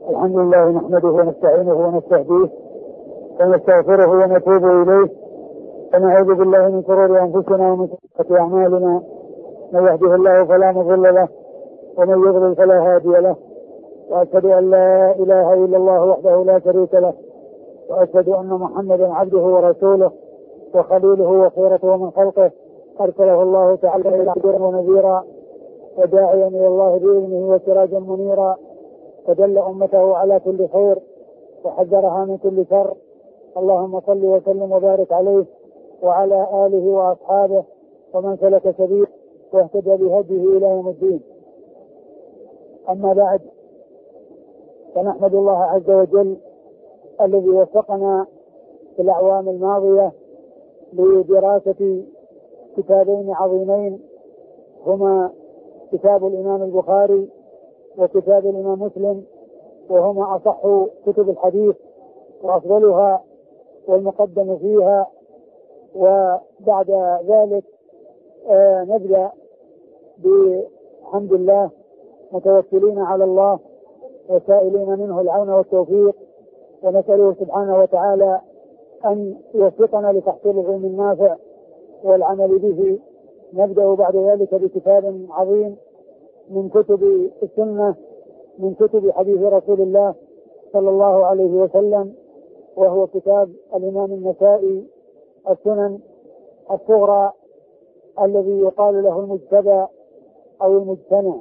الحمد لله نحمده ونستعينه ونستهديه ونستغفره ونتوب إليه ونعوذ بالله من شرور أنفسنا ومن سيئات أعمالنا. من يهده الله فلا مضل له ومن يضلل فلا هادي له، وأشهد أن لا إله إلا الله وحده لا شريك له، وأشهد أن محمدا عبده ورسوله وخليله وخيرته من خلقه، أرسله الله تعالى إلى بشيرا ونذيرا وداعيا إلى الله بإذنه وسراجا منيرا، فدل أمته على كل خير وحذرها من كل شر. اللهم صل وسلم وبارك عليه وعلى آله وأصحابه ومن سلك سبيله واهتدى بهديه إلى يوم الدين. أما بعد، فنحمد الله عز وجل الذي وفقنا في الأعوام الماضية لدراسة كتابين عظيمين، هما كتاب الإمام البخاري وكتاب الإمام مسلم، وهما أصح كتب الحديث وأفضلها والمقدم فيها. وبعد ذلك نبدأ بحمد الله متوكلين على الله وسائلين منه العون والتوفيق، ونسأله سبحانه وتعالى أن يوفقنا لتحصيل العلم النافع والعمل به. نبدأ بعد ذلك بكتاب عظيم من كتب السنة، من كتب حديث رسول الله صلى الله عليه وسلم، وهو كتاب الإمام النسائي السنن الصغرى الذي يقال له المجتبى أو المجتنى.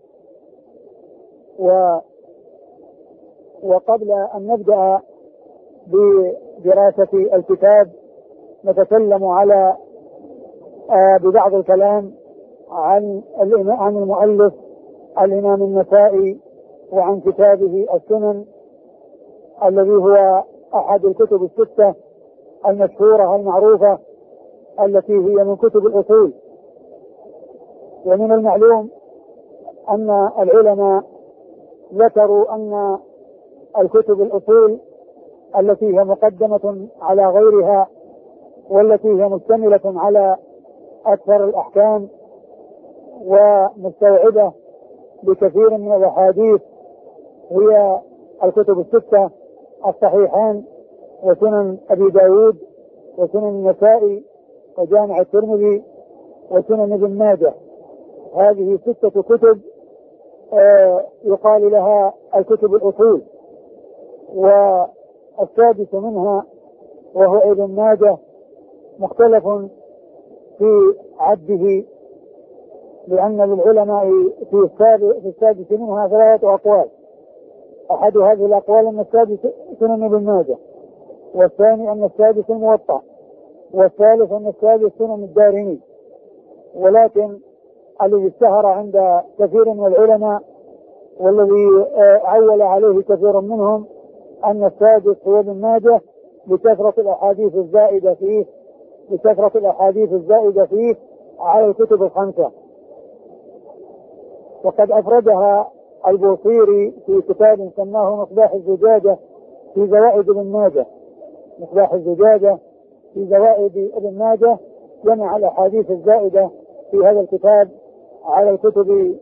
وقبل أن نبدأ بدراسة الكتاب نتكلم على ببعض الكلام عن المؤلف الإمام النسائي وعن كتابه السنن، الذي هو أحد الكتب الستة المشهورة المعروفة التي هي من كتب الأصول. ومن المعلوم أن العلماء ذكروا أن الكتب الأصول التي هي مقدمة على غيرها والتي هي مشتملة على أكثر الأحكام ومستوعبة بكثير من الأحاديث هي الكتب الستة: الصحيحان، وسنن أبي داود، وسنن النسائي، وجامع الترمذي، وسنن ابن ماجه. هذه ستة كتب يقال لها الكتب الأصول. والسادس منها وهو ابن ماجه مختلف في عده، لأن للعلماء في السادس منها 3 أقوال. أحد هذه الأقوال أن السادس سنن ابن ماجه، والثاني أن السادس الموطأ، والثالث أن السادس سنن الدارمي. ولكن الذي اشتهر عند كثير من العلماء والذي عول عليه كثير منهم أن السادس هو ابن ماجه لكثرة الأحاديث الزائدة فيه على الكتب الخمسة. وقد أفردها البوصيري في كتاب سماه مصباح الزجاجة في زوائد ابن ماجه. مصباح الزجاجة في زوائد ابن ماجه جمع الأحاديث الزائدة في هذا الكتاب على الكتب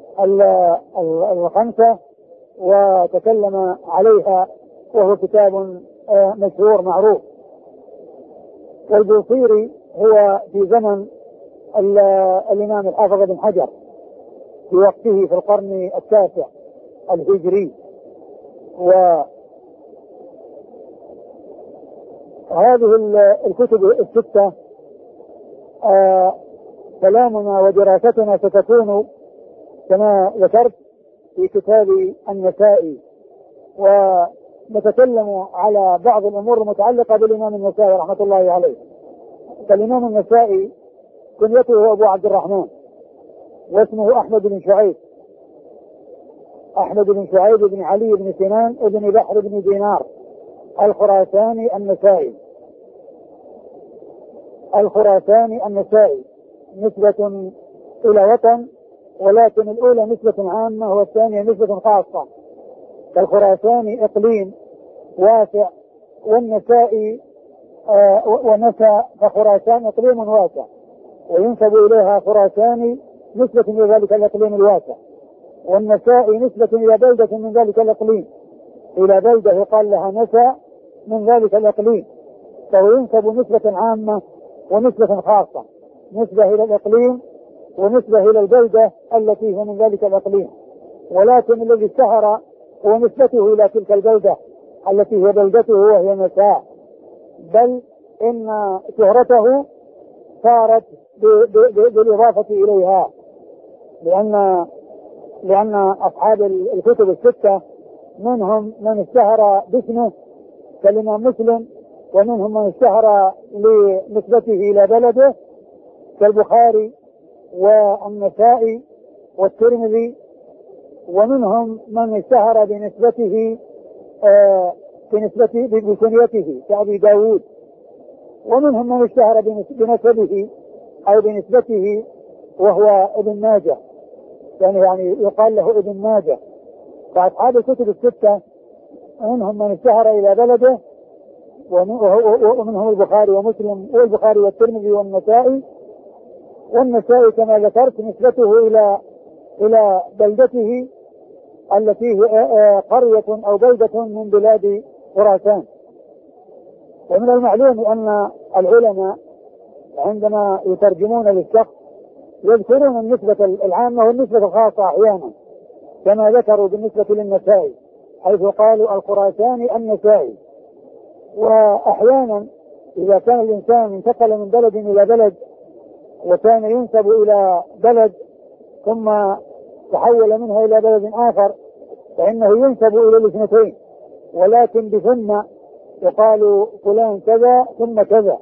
الخمسة وتكلم عليها، وهو كتاب مشهور معروف. والبوصيري هو في زمن الإمام الحافظ بن حجر في وقته في القرن 9 الهجري. وهذه الكتب الستة كلامنا ودراستنا ستكون كما ذكرت في كتاب النسائي، ونتكلم على بعض الأمور المتعلقة بالإمام النسائي رحمة الله عليه. فالإمام النسائي كنيته أبو عبد الرحمن، واسمه أحمد بن شعيب بن علي بن سنان بن بحر بن دينار الخراساني النسائي نسبة إلى وطن، ولكن الأولى نسبة عامة والثانية نسبة خاصة. فالخراساني إقليم واسع، والنسائي ونسى فخراسان إقليم واسع، وينسب إليها خراساني نسبة إلى ذلك الإقليم الواسع، والنسائي نسبة إلى بلدة من ذلك الإقليم إلى بلدة يقال لها نسا من ذلك الإقليم، فهو ينسب نسبة عامة ونسبة خاصة، نسبة إلى الإقليم ونسبة إلى البلدة التي هي من ذلك الإقليم، ولكن الذي اشتهر هو نسبته إلى تلك البلدة التي هي بلدته وهي نساء، بل إن شهرته صارت بالإضافة إليها، لأن أصحاب الكتب الستة منهم من اشتهر باسمه كالإمام مسلم، ومنهم من اشتهر لنسبته إلى بلده كالبخاري والنسائي والترمذي، ومنهم من اشتهر بنسبته بكنيته كأبي داود، ومنهم من اشتهر بنسبه أو بنسبته وهو ابن ماجه، يعني يقال له ابن ماجه. فأصحاب الكتب الستة منهم من اشتهر إلى بلده، ومنهم البخاري ومسلم والبخاري والترمذي والنسائي كما ذكرت نسبته إلى بلدته التي هي قرية أو بلدة من بلاد خراسان. ومن المعلوم أن العلماء عندما يترجمون للشخص يذكرون النسبة العامة والنسبة الخاصة أحيانا، كما ذكروا بالنسبة للنسائي حيث قالوا الخراساني النسائي. وأحيانا إذا كان الإنسان انتقل من بلد إلى بلد وكان ينسب إلى بلد ثم تحول منها إلى بلد آخر فإنه ينسب إلى الاثنتين، ولكن بثم يقال فلان كذا ثم كذا،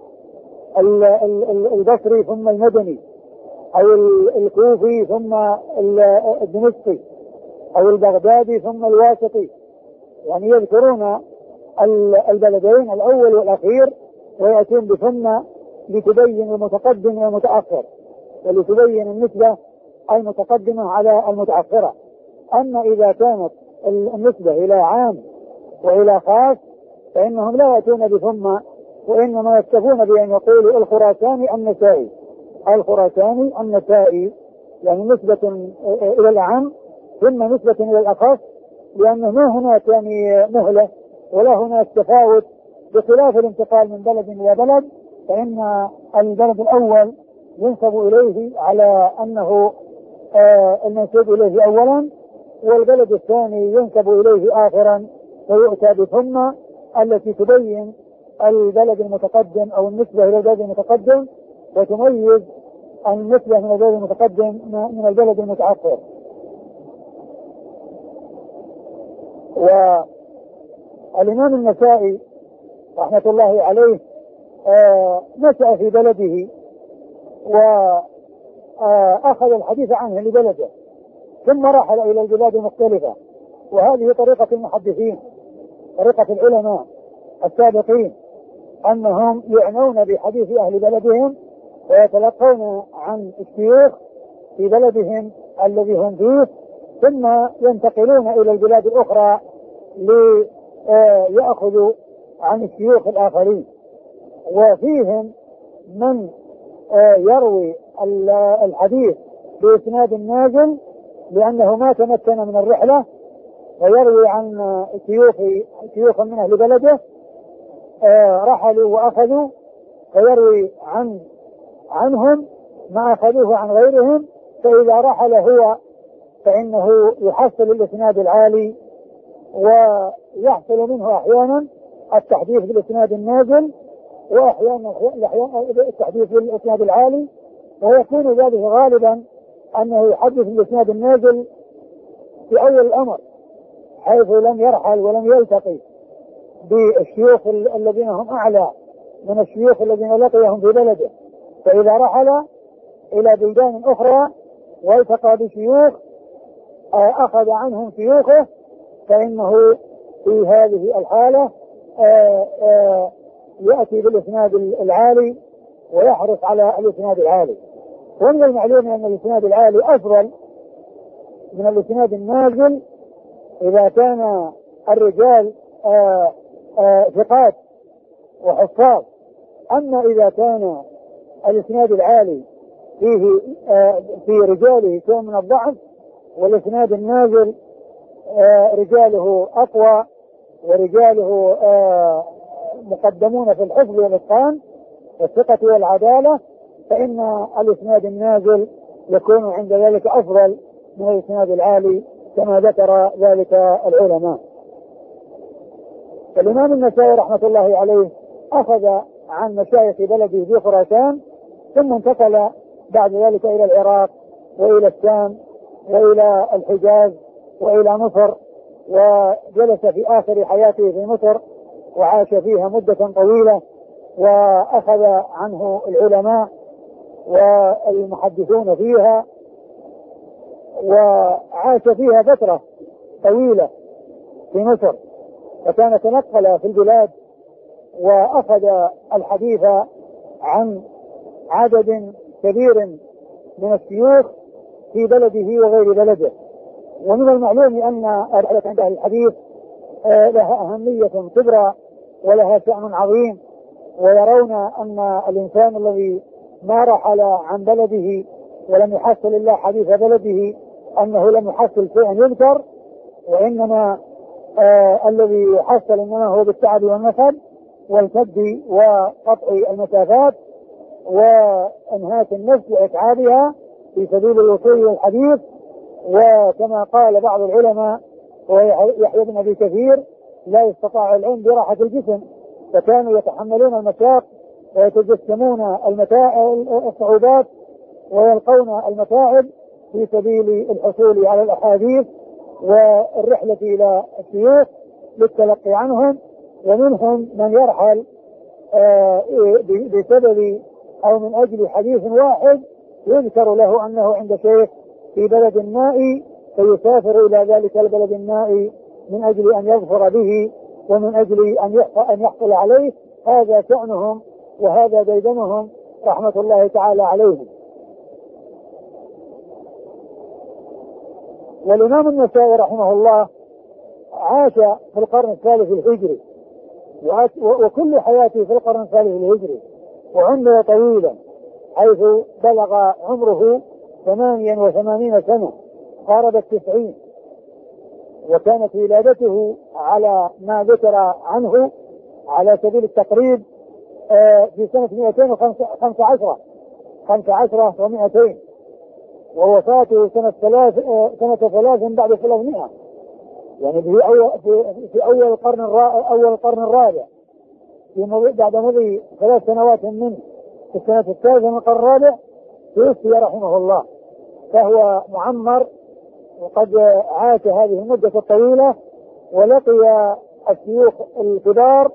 البصري ثم المدني، أو الكوفي ثم الدمشقي، أو البغدادي ثم الواسطي، يعني يذكرون البلدين الأول والأخير ويأتون بثم لتبين المتقدم والمتأخر ولتبين النسبة المتقدمة على المتأخرة. أما إذا كانت النسبة إلى عام وإلى خاص فإنهم لا يأتون بثم، وإنما يكتفون بأن يقولوا الخراساني النسائي، الخراساني النسائي، يعني نسبة إلى العام ثم نسبة إلى الأخص، لأنه ما هناك يعني مهلة ولا هناك تفاوت، بخلاف الانتقال من بلد إلى بلد فإن البلد الأول ينسب إليه على أنه المنسوب إليه أولا، والبلد الثاني ينسب إليه آخرا، ويؤتى بثم التي تبين البلد المتقدم أو النسبة إلى البلد المتقدم وتميز النسبة من البلد المتقدم من البلد المتأخر. والإمام النسائي رحمة الله عليه نشأ في بلده وأخذ الحديث عنه لبلده ثم رحل إلى البلاد المختلفة، وهذه طريقة المحدثين، طريقة العلماء السابقين، أنهم يعنون بحديث أهل بلدهم ويتلقون عن الشيوخ في بلدهم الذي هم فيه، ثم ينتقلون إلى البلاد الأخرى ليأخذوا عن الشيوخ الآخرين. وفيهم من يروي الحديث بإسناد نازل لأنه ما تمكن من الرحلة، ويروي عن شيوخ من أهل بلده رحلوا وأخذوا، فيروي عنهم ما أخذوه عن غيرهم، فإذا رحل هو فإنه يحصل الإسناد العالي، ويحصل منه أحيانا التحديث بالإسناد النازل وأحيانا التحديث بالإسناد العالي، ويكون ذلك غالبا أنه يحدث بالإسناد النازل في أول الأمر حيث لم يرحل ولم يلتقي بالشيوخ الذين هم أعلى من الشيوخ الذين لقيهم في بلده، فإذا رحل إلى بلدان أخرى والتقى بشيوخ أخذ عنهم شيوخه، فإنه في هذه الحالة يأتي بالإسناد العالي ويحرص على الإسناد العالي. ومن المعلوم أن الإسناد العالي أفضل من الإسناد النازل إذا كان الرجال ثقات وحفاظ. أما إذا كان الإسناد العالي فيه في رجاله شيء من الضعف والإسناد النازل رجاله أقوى ورجاله مقدمون في الحفظ والإتقان والثقة والعدالة، فإن الإسناد النازل يكون عند ذلك أفضل من الإسناد العالي كما ذكر ذلك العلماء. الإمام النسائي رحمة الله عليه أخذ عن مشايخ بلده في خراسان، ثم انتقل بعد ذلك إلى العراق وإلى الشام وإلى الحجاز وإلى مصر، وجلس في آخر حياته في مصر وعاش فيها مدة طويلة، وأخذ عنه العلماء والمحدثون فيها، وعاش فيها فترة طويلة في مصر، فكان تنقل في البلاد وأخذ الحديث عن عدد كبير من الشيوخ في بلده وغير بلده. ومن المعلوم أن الرحلة عند أهل الحديث لها أهمية كبرى ولها شأن عظيم، ويرون أن الإنسان الذي ما رحل عن بلده ولم يحصل إلا حديث بلده أنه لم يحصل شيئا يذكر، وإنما الذي يحصل إنما هو بالتعب والنسب والكد وقطع المسافات وإنهاك النفس وإتعابها في سبيل الوصول إلى الحديث. وكما قال بعض العلماء ويحيى بن أبي كثير: لا يستطاع العلم براحة الجسم، فكانوا يتحملون المشاق ويتجسمون الصعوبات ويلقون المتاعب في سبيل الحصول على الأحاديث والرحلة إلى الشيوخ للتلقي عنهم. ومنهم من يرحل بسبب أو من أجل حديث واحد يذكر له أنه عند شيخ في بلد نائي، فيسافر إلى ذلك البلد النائي من أجل أن يظفر به ومن أجل أن يحصل عليه. هذا شأنهم وهذا ديدنهم رحمة الله تعالى عليهم. والإمام النسائي رحمه الله عاش في القرن الثالث الهجري، وكل حياته في القرن الثالث الهجري، وعمر طويلا حيث بلغ عمره 88 سنة قارب 90، وكانت ولادته على ما ذكر عنه على سبيل التقريب في سنة 215 و200، ووفاته سنة 3 بعد 300، يعني في أول القرن الرابع، بعد مضي 3 سنوات منه في السنة 3 من القرن الرابع توفي رحمه الله. فهو معمر وقد عاش هذه المدة الطويلة ولقي الشيوخ الكبار،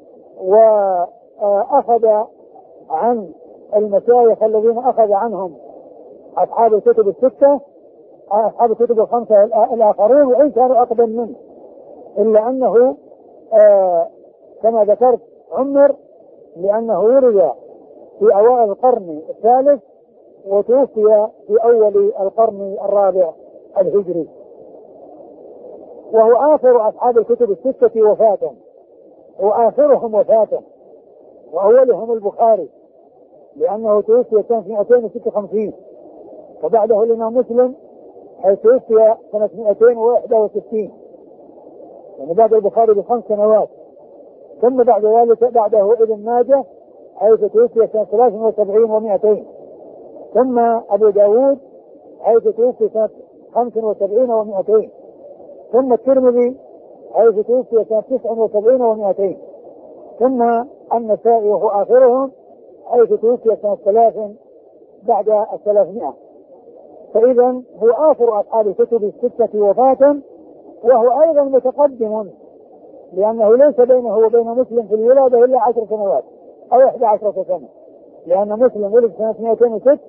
وأخذ عن المشايخ الذين أخذ عنهم أصحاب الكتب الستة، أصحاب الكتب الخمسة الآخرون وإن كانوا أقدم منه، إلا أنه كما ذكرت عمر لأنه ولد في أوائل القرن الثالث وتوفي في أول القرن الرابع الهجري، وهو آخر أصحاب الكتب الستة وفاة، وآخرهم وفاة، وأولهم البخاري لأنه توفي سنة 256، وبعده الإمام مسلم حيث توفي سنة 261، يعني بعد البخاري ب5 سنوات. ثم بعد ذلك بعده ابن ماجه حيث توفي سنة 73 و200، ثم أبو داود حيث توفي سنة 75 و200، ثم الترمذي حيث توفي سنة 79 و200، ثم النسائي وهو آخرهم حيث توفي سنة 3 بعد 300. فإذا هو آخر أصحاب الكتب الستة وفاة، وهو أيضا متقدم لأنه ليس بينه وبين مسلم في الولادة إلا 10 سنوات أو 11 سنة، لأن مسلم ولد سنة 206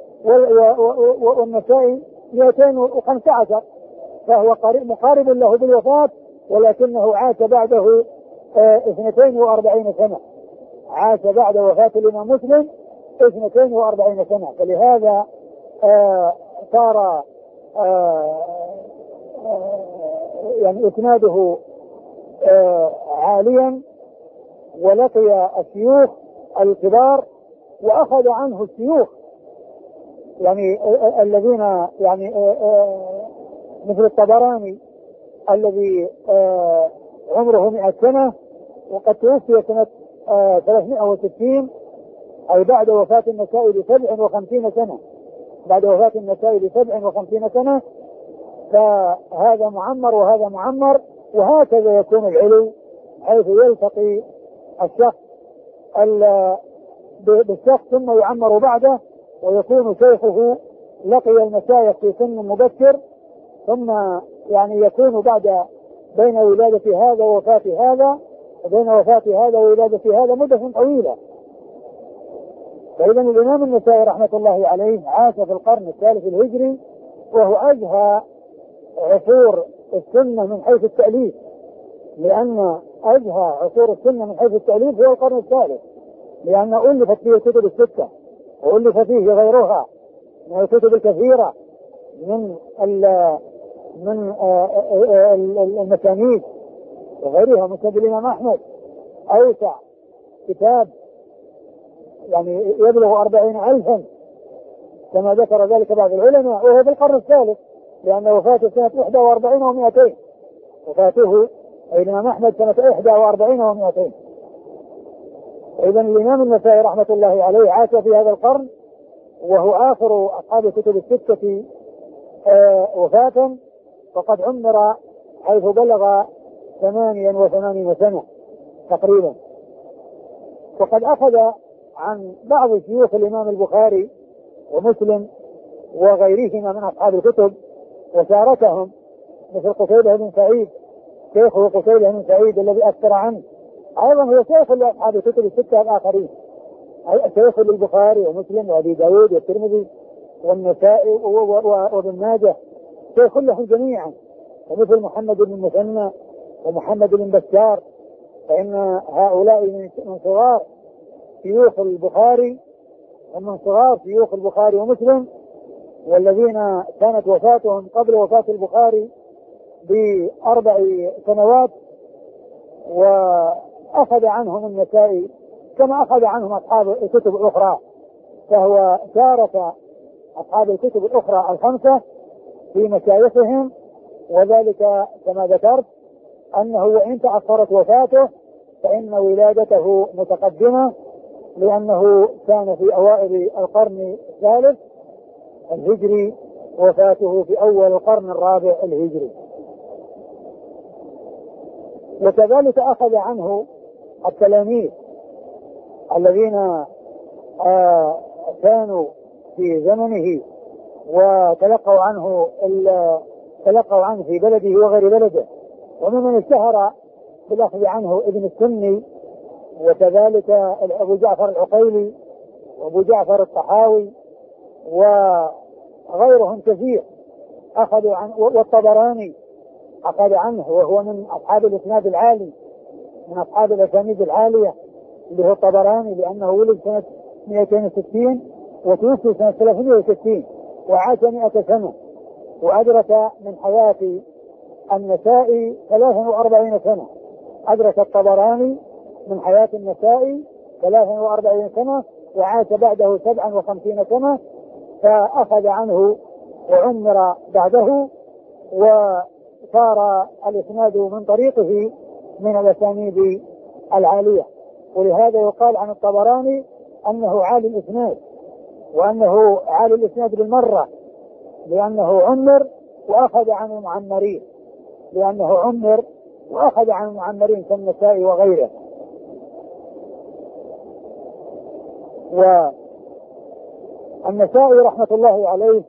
والنسائي 215، فهو مقارب له بالوفاة، ولكنه عاش بعده 42 سنة، عاش بعد وفاة الإمام مسلم 42 سنة، فلهذا صار يعني إسناده عاليا، ولقي الشيوخ الكبار وأخذ عنه الشيوخ يعني الذين يعني مثل الطبراني الذي عمره 100 سنة، وقد توفي سنة 360، أي بعد وفاة النسائي ب57 سنة، بعد وفاة النسائي ب57 سنة. فهذا معمر وهذا معمر، وهكذا يكون العلو، حيث يلتقي الشخص بالشخص ثم يعمر بعده، ويكون شيخه لقي المشايخ في سن مبكر، ثم يعني يكون بعد بين ولادة هذا ووفاة هذا، وبين وفاة هذا وولادة هذا مدة طويلة. فإذا الإمام النسائي رحمة الله عليه عاش في القرن الثالث الهجري، وهو أزهى عصور السنة من حيث التأليف، لأن أزهى عصور السنة من حيث التأليف هو القرن الثالث، لأن ألفت فيه الكتب الستة، وألف فيه غيرها من الكتب الكثيرة من المسانيد وغيرها. مسند الإمام أحمد أوسع كتاب يعني يبلغ 40,000 كما ذكر ذلك بعض العلماء، وهو بالقرن الثالث، لأن وفاته سنة 41 و200، وفاته الإمام أحمد سنة 41 و200. إذن الإمام النسائي رحمة الله عليه عاش في هذا القرن، وهو آخر أصحاب الكتب الستة وفاة، وقد عمر حيث بلغ 88 سنة تقريبا. وقد أخذ عن بعض شيوخ الإمام البخاري ومسلم وغيرهما من أصحاب الكتب وشاركهم، مثل قتيبة بن سعيد، شيخه قتيبة بن سعيد الذي أكثر عنه، أيضا هو شيخ لأصحاب الكتب الستة الآخرين، شيخ للبخاري ومسلم وأبي داود والترمذي والنسائي وابن ماجه، شيخ لهم جميعا. ومثل محمد بن المثنى ومحمد بن بشار، فإن هؤلاء من صغار شيوخ البخاري، ومن صغار شيوخ البخاري ومسلم، والذين كانت وفاتهم قبل وفاة البخاري ب4 سنوات، وأخذ عنهم النسائي كما أخذ عنهم أصحاب الكتب الأخرى، فهو شارك أصحاب الكتب الأخرى 5 في مشايخهم، وذلك كما ذكرت أنه وإن تأخرت وفاته فإن ولادته متقدمة، لأنه كان في أوائل القرن الثالث الهجري، وفاته في أول القرن الرابع الهجري. وكذلك أخذ عنه التلاميذ الذين كانوا في زمنه وتلقوا عنه في بلده وغير بلده، وممن اشتهر بالأخذ عنه ابن السني، وكذلك أبو جعفر العقيلي وأبو جعفر الطحاوي وغيرهم كثير أخذوا عنه، والطبراني أخذ عنه، وهو من أصحاب الإسناد العالي، من أصحاب الأسانيد العالية اللي هو الطبراني، لأنه ولد سنة 260 وتوفي سنة 360 وعاش 100 سنة، وأدرك من حياة النسائي 43 سنة. أدرك الطبراني من حياة النسائي 43 سنة، وعاش بعده 57 سنة، فأخذ عنه وعمر بعده، وصار الإسناد من طريقه من الأسانيد العالية. ولهذا يقال عن الطبراني أنه عالي الإسناد، وأنه عالي الإسناد بالمرة، لأنه عمر وأخذ عن المعمرين، لأنه عمر وأخذ عن المعمرين كالنسائي وغيره. والنسائي رحمة الله عليه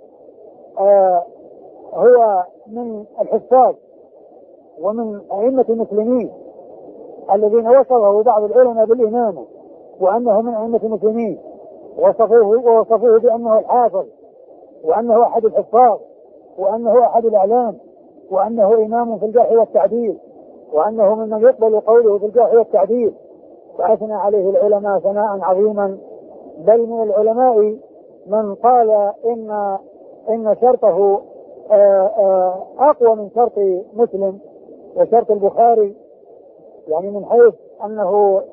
هو من الحفاظ ومن أئمة المسلمين الذين وصفه بعض العلماء بالإمامة، وأنه من أئمة المسلمين، ووصفوه بأنه الحافظ، وأنه أحد الحفاظ، وأنه أحد الأعلام، وأنه إمام في الجرح والتعديل، وأنه ممن يقبل قوله في الجرح والتعديل. فأثنى عليه العلماء ثناء عظيما، بل من العلماء من قال إن شرطه أقوى من شرط مسلم وشرط البخاري، يعني من حيث أنه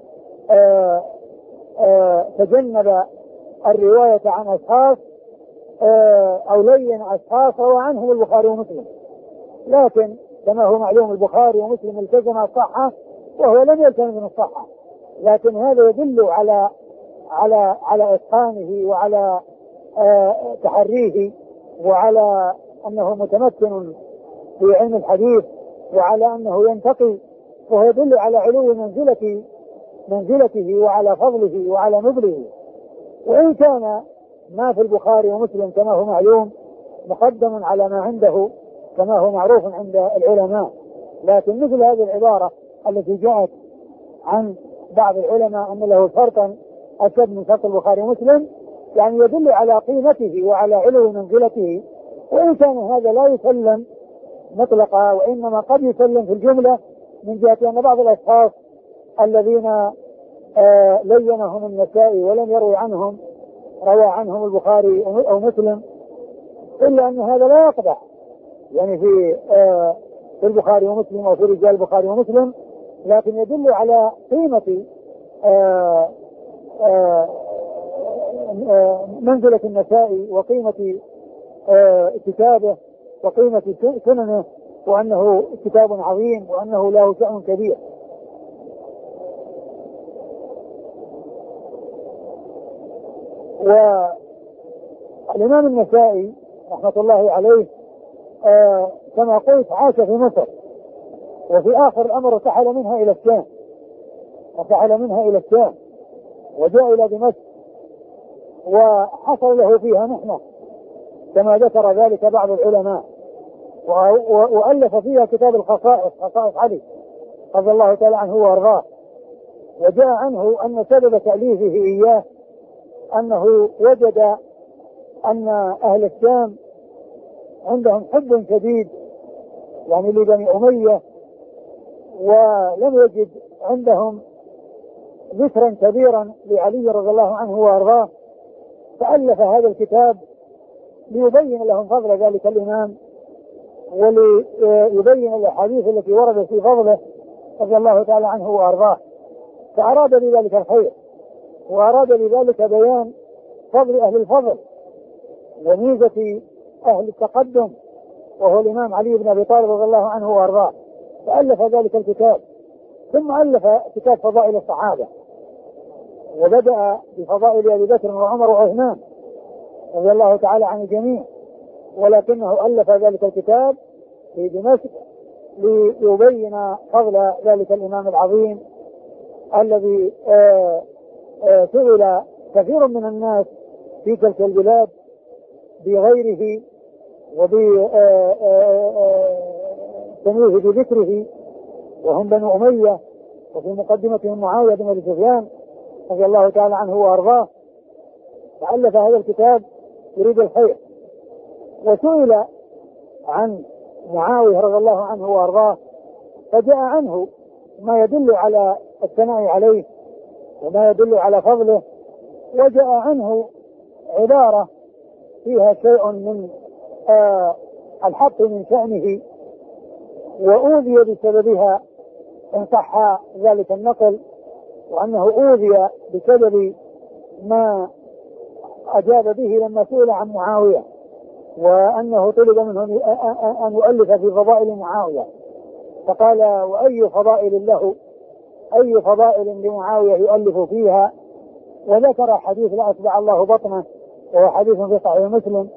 تجنب الرواية عن أشخاص أو لين أشخاص روى عنهم البخاري ومسلم، لكن كما هو معلوم البخاري ومسلم التزم الصحة وهو لم يلتزم من الصحة، لكن هذا يدل على إتقانه وعلى تحريه وعلى أنه متمكن في علم الحديث وعلى أنه ينتقي، وهو يدل على علو منزلته وعلى فضله وعلى نبله. وإن كان ما في البخاري ومسلم كما هو معلوم مقدم على ما عنده كما هو معروف عند العلماء، لكن مثل هذه العبارة التي جاءت عن بعض العلماء أن له شرطا أشد من شرط البخاري ومسلم يعني يدل على قيمته وعلى علو منزلته، وإن كان هذا لا يسلم مطلقا وإنما قد يسلم في الجملة من جهة أن بعض الأشخاص الذين لينهم النسائي ولم يروي عنهم روى عنهم البخاري أو مسلم، إلا أن هذا لا يقدح يعني في البخاري ومسلم أو في رجال البخاري ومسلم، لكن يدل على قيمة منزلة النسائي وقيمة كتابه وقيمة سننه وأنه كتاب عظيم وأنه له شأن كبير. والإمام النسائي رحمة الله عليه كما قلت عاش في مصر، وفي آخر الأمر ارتحل منها إلى الشام وجاء إلى دمشق وحصل له فيها محنة كما ذكر ذلك بعض العلماء، وألف فيها كتاب الخصائص، خصائص علي رضي الله تعالى عنه وارضاه. وجاء عنه أن سبب تأليفه إياه أنه وجد أن أهل الشام عندهم حب شديد يعني لبني أمية، ولم يجد عندهم ذكرا كبيرا لعلي رضي الله عنه وارضاه، فألف هذا الكتاب ليبين لهم فضل ذلك الإمام وليبين الأحاديث التي وردت في فضله رضي الله تعالى عنه وارضاه، فأراد بذلك الخير وأراد بذلك بيان فضل أهل الفضل وميزة أهل التقدم وهو الإمام علي بن أبي طالب رضي الله عنه وارضاه، فألف ذلك الكتاب. ثم ألف كتاب فضائل الصحابة، وبدأ بفضائل أبي بكر وعمر وعثمان رضي الله تعالى عن الجميع، ولكنه ألف ذلك الكتاب في دمشق ليبين فضل ذلك الإمام العظيم الذي سئل كثير من الناس في تلك البلاد بغيره وبتنويه بذكره، وهم بنو أمية وفي مقدمتهم معاوية بن أبي سفيان رضي الله تعالى عنه وأرضاه، فألف هذا الكتاب يريد الخير. وسئل عن معاوية رضي الله عنه وأرضاه فجاء عنه ما يدل على الثناء عليه وما يدل على فضله، وجاء عنه عبارة فيها شيء من الحق من شأنه وأوذي بسببها إن صح ذلك النقل، وأنه أوذي بسبب ما أجاب به لما سئل عن معاوية، وأنه طلب منه أن يؤلف في فضائل معاوية، فقال وأي فضائل له، أي فضائل لمعاوية يؤلف فيها، وذكر حديث لا أتبع الله بطنه وهو حديث في صحيح مسلم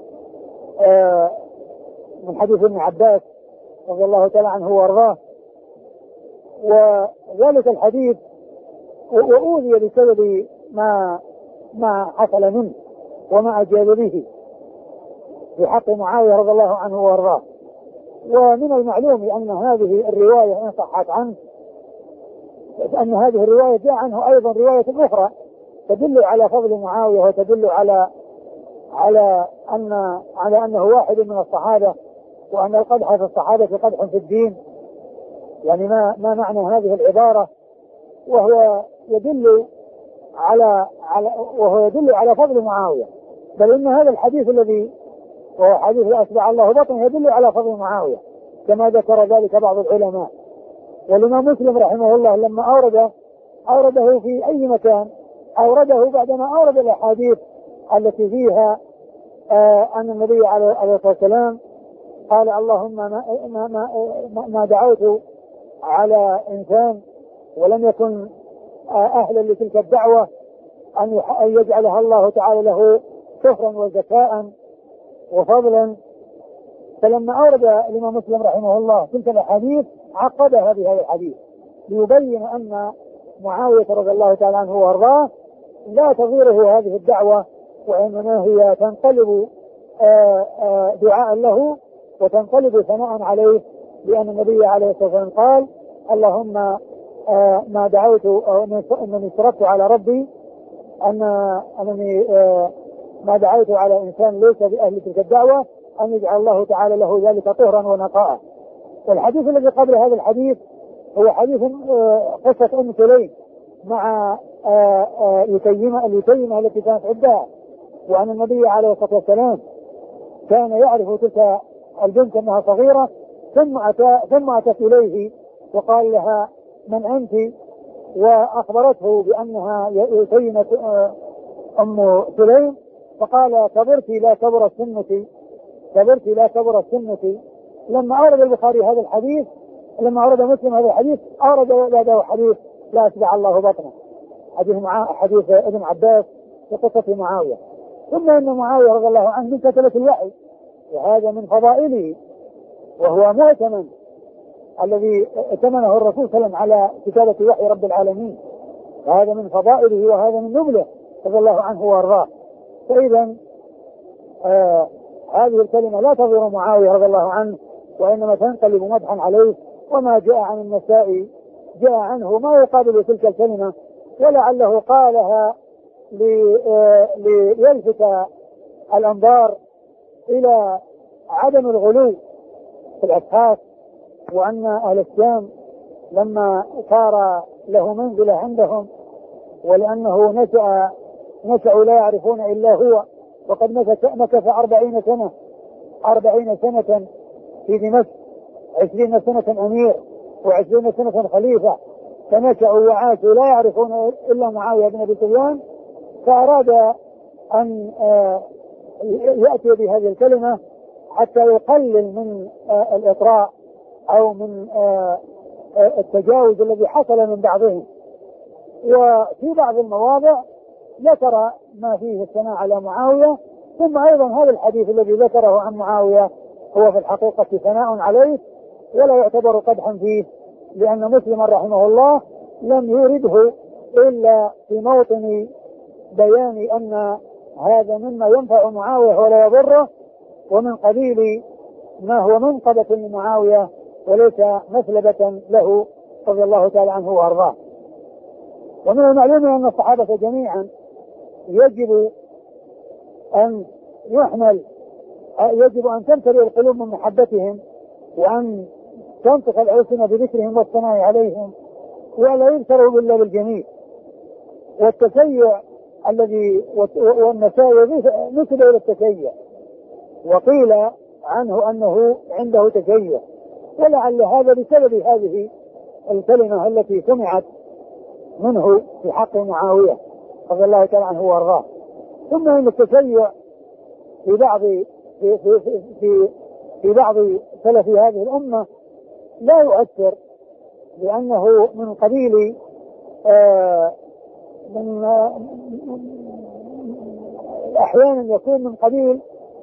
من حديث ابن عباس رضي الله تعالى عنه وارضاه. وذلك الحديث وأوذي بسبب ما حصل منه وما أجاب به في حق معاوية رضي الله عنه وارضاه. ومن المعلوم أن هذه الرواية إن صحت عنه أن هذه الرواية جاء عنه أيضا رواية أخرى تدل على فضل معاوية وتدل على أنه واحد من الصحابة، وأن القدح في الصحابة قدح في الدين، يعني ما معنى هذه العبارة، وهو يدل على فضل معاوية، بل إن هذا الحديث الذي وهو حديث لا أتبع الله بطنه يدل على فضل معاوية كما ذكر ذلك بعض العلماء. والإمام مسلم رحمه الله لما أورده في أي مكان أورده بعدما أورد الأحاديث التي فيها أن النبي عليه الصلاة والسلام قال اللهم ما دعوت على إنسان ولم يكن أهلا لتلك الدعوة أن يجعلها الله تعالى له كفرا وزكاء وفضلا. فلما أورد الإمام مسلم رحمه الله تلك الأحاديث عقدها بهذا الحديث ليبين أن معاوية رضي الله تعالى عنه وارضاه لا تضيره هذه الدعوة، وإنما هي تنقلب دعاء له وتنقلب ثناء عليه، لأن النبي عليه الصلاة والسلام قال اللهم ما دعوت أنني اشترطت على ربي أنني ما دعوت على إنسان ليس بأهل تلك الدعوة أن يجعل الله تعالى له ذلك طهرا ونقاء. والحديث الذي قبل هذا الحديث هو حديث قصة أم سليم مع اليتيمة التي كانت عندها، وأن النبي عليه الصلاة والسلام كان يعرف تلك البنت أنها صغيرة، ثم أتت إليه وقال لها من أنت، وأخبرته بأنها يتيمة أم سليم، فقال كبرت لا كبرت سنتي. لما أورد البخاري هذا الحديث، لما أورد مسلم هذا الحديث، أورد بعده حديث لا أشبع الله بطنه، حديث ابن عباس في قصة معاوية. ثم إن معاوية رضي الله عنه من كتلة الوحي، وهذا من فضائله، وهو مؤتمن الذي ائتمنه الرسول صلى الله عليه وسلم على كتابة وحي رب العالمين، وهذا من فضائله وهذا من نبله رضي الله عنه وارضاه. فإذا هذه الكلمة لا تضر معاوية رضي الله عنه، وإنما تنقلب مدحا عليه. وما جاء عن النسائي جاء عنه ما يقابل تلك الكلمة، ولعله قالها ليلفت الأنظار إلى عدم الغلو في الأبحاث، وأن أهل الشام لما صار له منزلة عندهم، ولأنه نشأوا لا يعرفون إلا هو، وقد مكث 40 سنة في دمشق، 20 سنة أمير و20 سنة خليفة، فنشأوا وعاشوا لا يعرفون إلا معاوية بن أبي سفيان، فأراد أن يأتي بهذه الكلمة حتى يقلل من الإطراء أو من التجاوز الذي حصل من بعضهم. وفي بعض المواضع ذكر ما فيه الثناء على معاوية. ثم أيضا هذا الحديث الذي ذكره عن معاوية هو في الحقيقة ثناء عليه ولا يعتبر قدحا فيه، لأن مسلم رحمه الله لم يورده إلا في موطن بيان أن هذا مما ينفع معاوية ولا يضره، ومن قبيل ما هو منقبة لمعاوية وليس مثلبة له رضي الله تعالى عنه وأرضاه. ومن المعلوم أن الصحابة جميعا يجب أن تمتلئ القلوب من محبتهم، وأن تنطق الألسنة بذكرهم والثناء عليهم، ولا يذكروا إلا بالجميل. والتشيع الذي والنساء نسب إلى التشيع، وقيل عنه أنه عنده تشيع، ولعل هذا بسبب هذه الكلمة التي سمعت منه في حق معاوية رضي الله تعالى عنه وارضاه. ثم ان التشيع في بعض سلف هذه الامه لا يؤثر، لانه من قبيل احيانا يكون من قبيل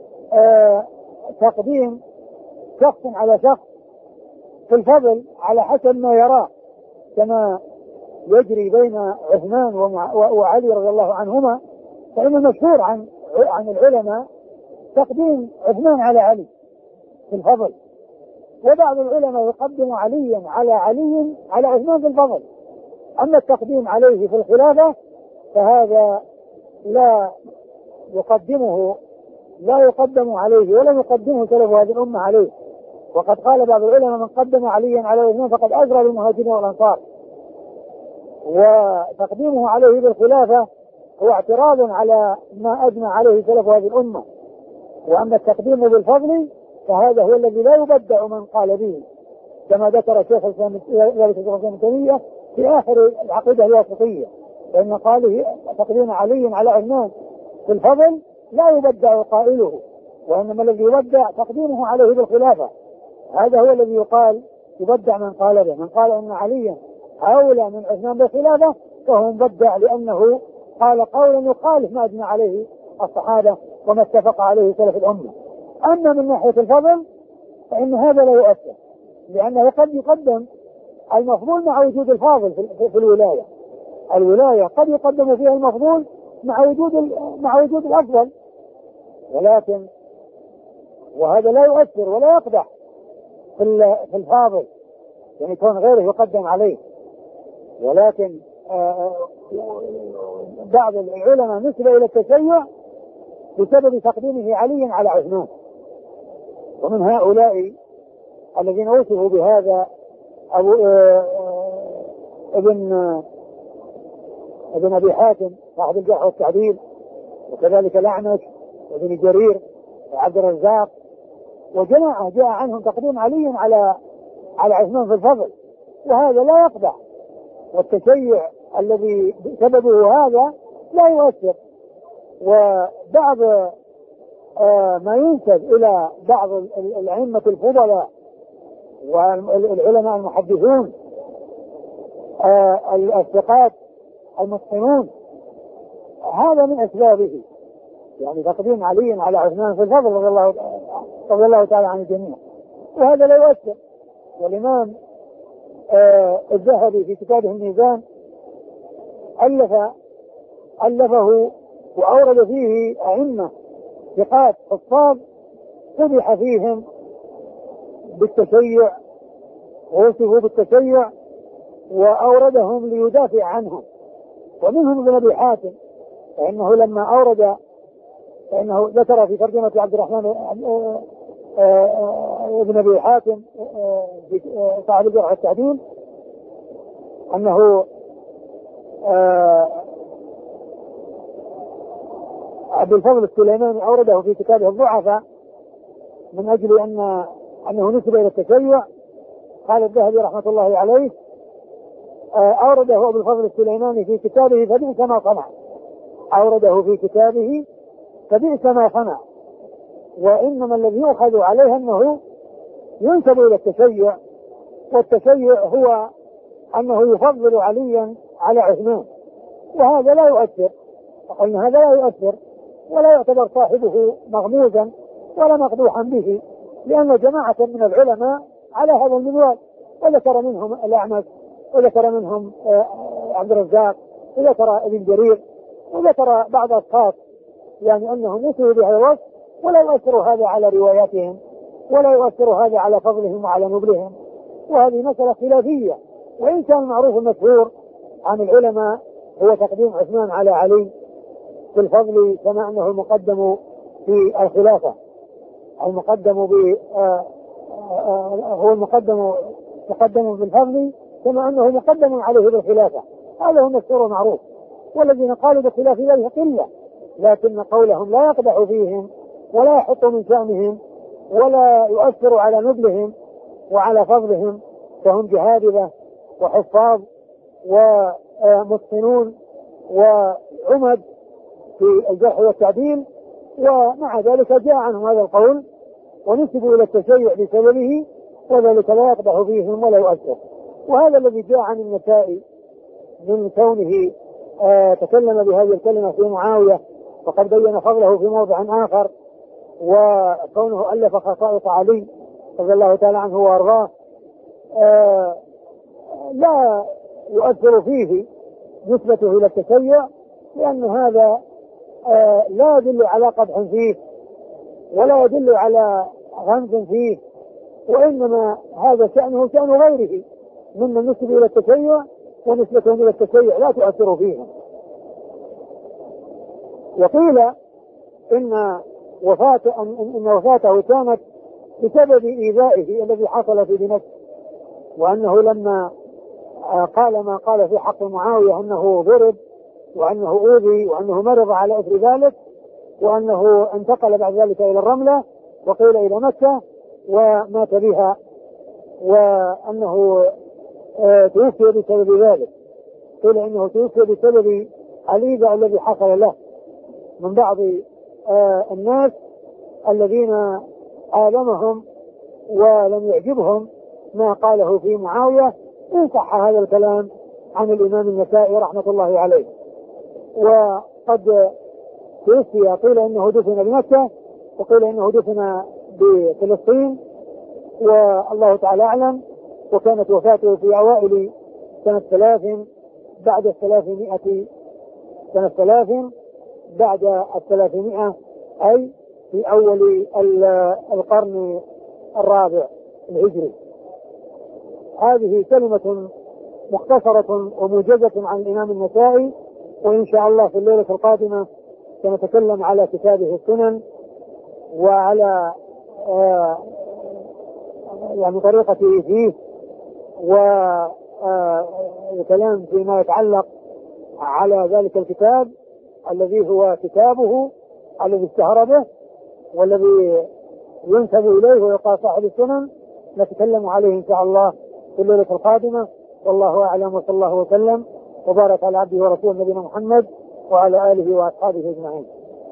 تقديم شخص على شخص في الفضل على حسب ما يراه، كما يجري بين عثمان وعلي رضي الله عنهما. فإن المشهور عن العلماء تقديم عثمان على علي في الفضل، وبعض العلماء يقدم عليا على عثمان في الفضل. أما التقديم عليه في الخلافة فهذا لا يقدم عليه ولم يقدمه سلف هذه الأمة عليه. وقد قال بعض العلماء من قدم عليا على عثمان فقد أجرى للمهاجرين والأنصار. وتقديمه عليه بالخلافة هو اعتراض على ما أجمع عليه سلف هذه الأمة. وأما التقديم بالفضل فهذا هو الذي لا يبدع من قال به، كما ذكر شيخ الإسلام ابن تيمية في آخر العقيدة الواسطية، فإن قاله تقديم علي على عثمان في الفضل لا يبدع قائله، وإنما الذي يبدع تقديمه عليه بالخلافة. هذا هو الذي يقال يبدع من قال به. من قال أن عليا أولى من عثمان بالخلافة فهو مبدع، لأنه قال قولا يخالف ما أجمع عليه الصحابة وما اتفق عليه سلف الأمة. أما من ناحية الفضل فإن هذا لا يؤثر، لأنه قد يقدم المفضول مع وجود الفاضل في الولاية. الولاية قد يقدم فيها المفضول مع وجود الأفضل، ولكن وهذا لا يؤثر ولا يقدح في الفاضل، يعني كون غيره يقدم عليه. ولكن بعض العلماء نسب إلى التشيع بسبب تقديمه علي على عثمان، ومن هؤلاء الذين وصفوا بهذا ابن أبي حاتم صاحب الجرح والتعديل، وكذلك الأعمش وابن جرير وعبد الرزاق وجماعة جاء عنهم تقديم علي على عثمان في الفضل، وهذا لا يقدح. والتشيع الذي سببه هذا لا يؤثر. وبعض ما ينسب إلى بعض الأئمة الفضلاء والعلماء المحدثون الثقات المتقنون، هذا من أسبابه، يعني تقديم علي على عثمان في الفضل رضي الله تعالى عن الجميع، وهذا لا يؤثر. والإمام الذهبي في كتابه الميزان ألفه وأورد فيه أئمة ثقات حفاظ قبح فيهم بالتشيع ووصفوا بالتشيع وأوردهم ليدافع عنهم. ومنهم ابن أبي حاتم، فإنه لما أورد فإنه ذكر في ترجمة عبد الرحمن ابن أبي حاتم صاحب الجرح والتعديل أنه أبو الفضل السليماني أورده في كتابه الضعفاء من أجل أنه نسب إلى التشيع. قال الذهبي رحمة الله عليه أورده أبو الفضل السليماني في كتابه فبئس ما صنع، أورده في كتابه فبئس ما صنع. وإنما الذي يؤخذ عليه أنه ينسب إلى التشيع، والتشيع هو أنه يفضل عليا على عثمان، وهذا لا يؤثر. وقلنا هذا لا يؤثر ولا يعتبر صاحبه مغموزا ولا مقدوحا به، لأن جماعة من العلماء على هذا المنوال، وذكر منهم الأعمش وذكر منهم عبد الرزاق وذكر ابن جرير وذكر بعض أشخاص يعني أنهم نسوا بهذا الوصف، ولا يؤثر هذا على رواياتهم ولا يؤثر هذا على فضلهم وعلى نبلهم. وهذه مسألة خلافية، وإن كان المعروف المشهور عن العلماء هو تقديم عثمان على علي في الفضل كما أنه المقدم في الخلافة، المقدم هو مقدم بالفضل كما أنه مقدم عليه بالخلافة. هذا هو المشهور معروف. والذين قالوا بخلاف ذلك قلة، لكن قولهم لا يقدح فيهم ولا يحط من شأنهم ولا يؤثر على نبلهم وعلى فضلهم، فهم جهابذة وحفاظ ومتقنون وعمد في الجرح والتعديل. ومع ذلك جاء عنهم هذا القول ونسبوا إلى التشيع بسببه، وذلك لا يقدح فيهم ولا يؤثر. وهذا الذي جاء عن النسائي من كونه تكلم بهذه الكلمة في معاوية وقد بين فضله في موضع آخر، وكونه ألف خصائص علي رضي الله تعالى عنه وأرضاه لا يؤثر فيه نسبته إلى التشيع، لأن هذا لا يدل على قدح فيه ولا يدل على غمز فيه، وإنما هذا شأنه شأن غيره ممن نسب إلى التشيع، ونسبتهم إلى التشيع لا تؤثر فيهم. وقيل إن وفاته كانت بسبب إيذائه الذي حصل في دمشق، وأنه لما قال ما قال في حق معاوية أنه ضرب وأنه أوذي وأنه مرض على إثر ذلك، وأنه انتقل بعد ذلك إلى الرملة وقيل إلى مكة ومات بها، وأنه توفي بسبب ذلك. قيل إنه توفي بسبب الإيذاء الذي حصل له من بعض الناس، الذين آلمهم ولم يعجبهم ما قاله في معاوية، إن صح هذا الكلام عن الإمام النسائي رحمة الله عليه. وقد توفي، قيل إنه دفن بمكة وقيل إنه دفن بفلسطين، والله تعالى أعلم. وكانت وفاته في أوائل سنة 3 بعد 300، سنة 3 بعد 300، أي في أول القرن الرابع الهجري. هذه كلمة مختصرة وموجزة عن الإمام النسائي، وإن شاء الله في الليلة القادمة سنتكلم على كتابه السنن وعلى يعني طريقته فيه، وكلام فيما يتعلق على ذلك الكتاب الذي هو كتابه الذي اشتهر به والذي ينسب إليه ويقال صاحب السنن، نتكلم عليه إن شاء الله في الليلة القادمة. والله أعلم، وصلى الله وسلم وبارك على عبده ورسوله نبينا محمد وعلى آله وأصحابه أجمعين.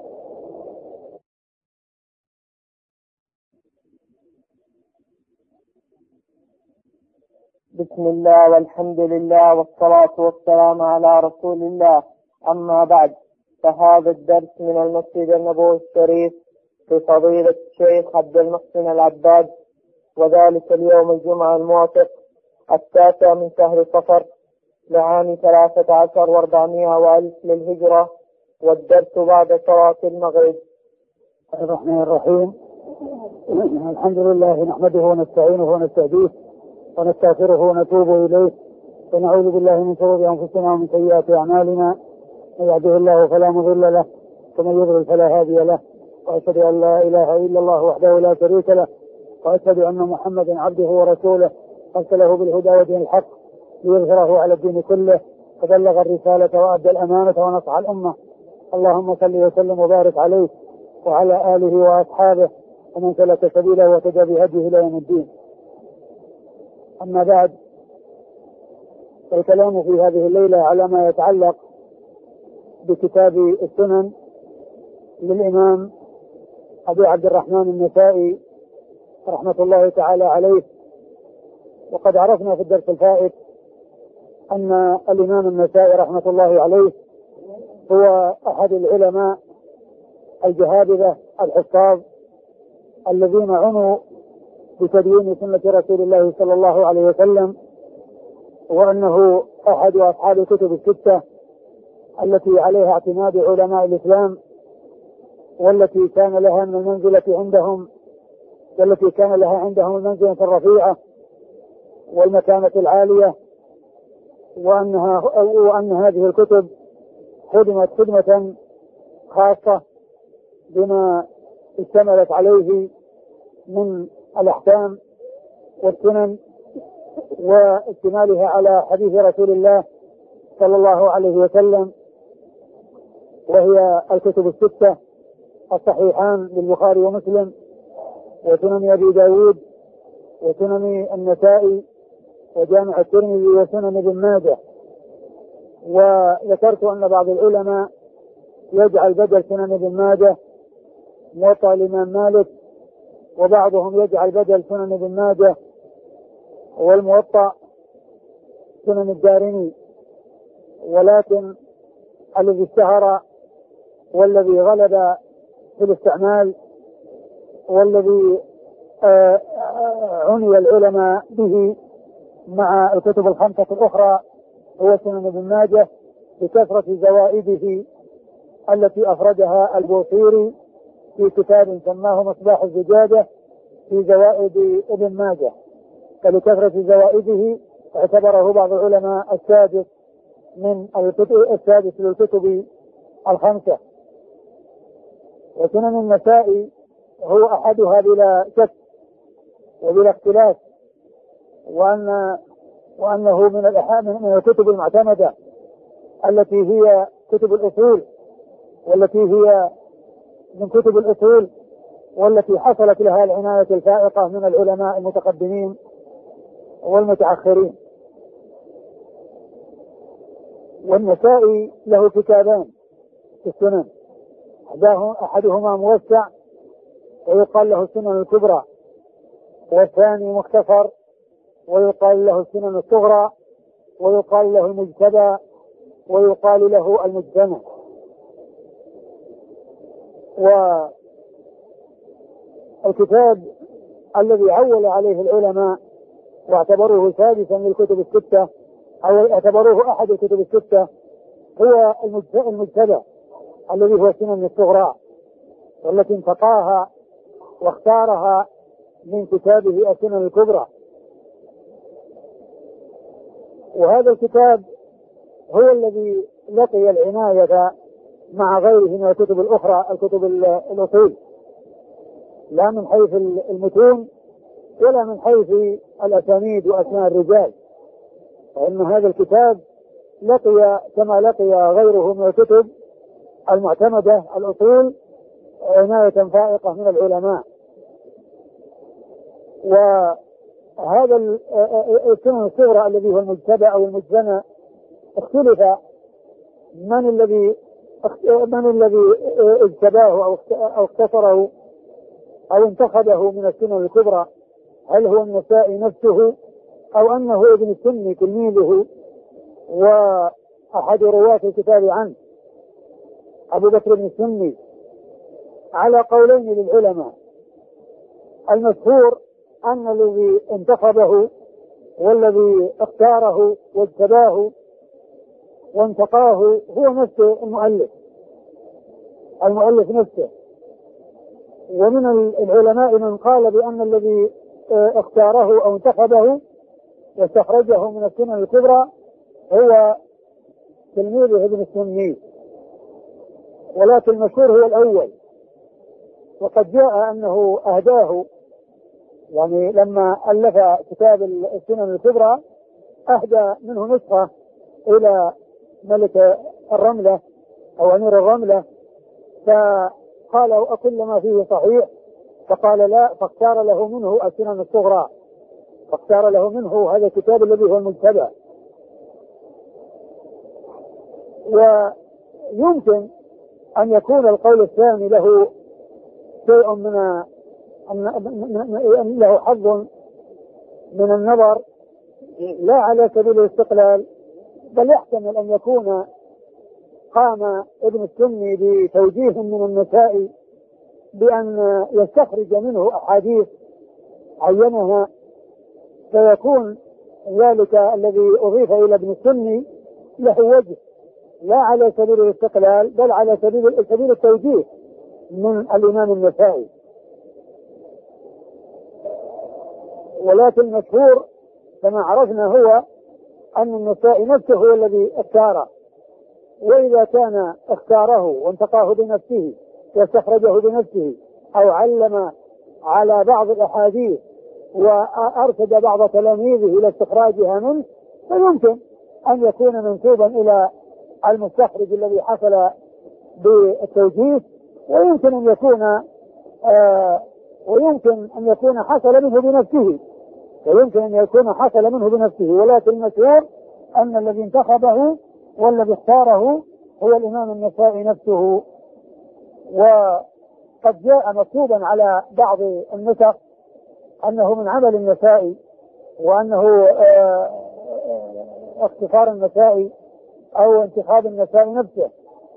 بسم الله والحمد لله والصلاة والسلام على رسول الله. أما بعد، فهذا الدرس من المسجد النبوي الشريف بفضيلة الشيخ عبد المحسن العباد، وذلك اليوم الجمعة الموافق 9 من شهر صفر لعام 13 و400 وألف للهجرة، والدرس بعد صلاة المغرب. الرحمن الرحيم. الحمد لله نحمده ونستعينه ونستهديه ونستغفره ونتوب إليه، ونعوذ بالله من شرور أنفسنا ومن سيئات أعمالنا، من يهده الله فلا مضل له ومن يضلل فلا هادي له، وأشهد أن لا إله إلا الله وحده لا شريك له، وأشهد أن محمدا عبده ورسوله أرسله بالهدى ودين الحق ليظهره على الدين كله، فبلغ الرسالة وأدى الأمانة ونصح الأمة. اللهم صل وسلم وبارك عليه وعلى آله وأصحابه ومن سلك سبيله وتبع بهديه إلى يوم الدين. أما بعد، الكلام في هذه الليلة على ما يتعلق بكتاب السنن للإمام أبي عبد الرحمن النسائي رحمة الله تعالى عليه. وقد عرفنا في الدرس الفائت أن الإمام النسائي رحمة الله عليه هو أحد العلماء الجهابذة الحفاظ الذين عنوا بتدوين سنة رسول الله صلى الله عليه وسلم، وأنه أحد أصحاب الكتب الستة التي عليها اعتماد علماء الإسلام، والتي كان لها من المنزلة عندهم، والتي كان لها عندهم المنزلة الرفيعة والمكانة العالية، وأن هذه الكتب خدمت خدمة خاصة بما اشتملت عليه من الأحكام والسنن، واشتمالها على حديث رسول الله صلى الله عليه وسلم، وهي الكتب الستة الصحيحان للبخاري ومسلم وسنن أبي داود وسنن النسائي وجامع الترمذي وسنن ابن ماجه. وذكرت أن بعض العلماء يجعل بدل سنن ابن ماجه موطأ الإمام مالك، وبعضهم يجعل بدل سنن ابن ماجه والموطأ سنن الدارمي. ولكن الذي اشتهر والذي غلب في الاستعمال والذي عني العلماء به مع الكتب الخمسة الأخرى هو سنن ابن ماجه، بكثرة زوائده التي أفردها البوصيري في كتاب سماه مصباح الزجاجة في زوائد ابن ماجه، فلكثرة زوائده اعتبره بعض العلماء السادس للكتب الخمسة. وسنن النسائي هو أحدها بلا شك وبلا اختلاف، وأنه من الكتب المعتمدة التي هي كتب الأصول، والتي هي من كتب الأصول والتي حصلت لها العناية الفائقة من العلماء المتقدمين والمتأخرين. والنسائي له كتابان في السنن، أحدهما موسع ويقال له السنن الكبرى، والثاني مختصر ويقال له السنن الصغرى، ويقال له المجتبى، ويقال له المجتمع. والكتاب الذي عول عليه العلماء واعتبروه سادسا للكتب الستة أو اعتبروه أحد الكتب الستة هو المجتبى الذي هو السنن الصغرى، والتي انتقاها واختارها من كتابه السنن الكبرى. وهذا الكتاب هو الذي لقي العناية مع غيره من الكتب الأخرى، الكتب الأصول، لا من حيث المتون ولا من حيث الأسانيد وأسماء الرجال، فإن هذا الكتاب لقي كما لقي غيره من الكتب المعتمدة الأصول عناية فائقة من العلماء. وهذا السنن الصغرى الذي هو المجتبى أو المجتمع اختلف من الذي اجتباه أو اختصره أو انتخبه من السنن الكبرى، هل هو النسائي نفسه أو أنه ابن السني تلميذه وأحد رواة الكتاب عنه أبو بكر بن السني، على قولين للعلماء. المشهور أن الذي انتخبه والذي اختاره واجتباه وانتقاه هو نفسه المؤلف نفسه. ومن العلماء من قال بأن الذي اختاره أو انتخبه واستخرجه من السنن الكبرى هو تلميذه ابن السني، ولكن المشهور هو الأول. وقد جاء أنه أهداه، يعني لما ألف كتاب السنن الكبرى أهدى منه نسخة إلى ملك الرملة أو أمير الرملة، فقال أكل ما فيه صحيح؟ فقال لا، فاختار له منه السنن الصغرى، فاختار له منه هذا الكتاب الذي هو المجتبى. ويمكن أن يكون القول الثاني له شيء له حظ من النظر، لا على سبيل الاستقلال، بل يحتمل أن يكون قام ابن السني بتوجيه من النسائي بأن يستخرج منه أحاديث عينها، فيكون ذلك الذي أضيف إلى ابن السني له وجه لا على سبيل الاستقلال بل على سبيل التوجيه من الإمام النسائي. ولكن المشهور كما عرفنا هو أن النسائي نفسه هو الذي اختاره، وإذا كان اختاره وانتقاه بنفسه واستخرجه بنفسه أو علم على بعض الأحاديث وأرشد بعض تلاميذه إلى استخراجها منه، فيمكن أن يكون منسوبا إلى المستخرج الذي حصل بالتوجيه، ويمكن أن يكون حصل منه بنفسه، ولكن المشهور أن الذي انتخبه والذي اختاره هو الإمام النسائي نفسه. وقد جاء مكتوبا على بعض النسخ أنه من عمل النسائي، وأنه اختصار النسائي أو انتخاب النسائي نفسه.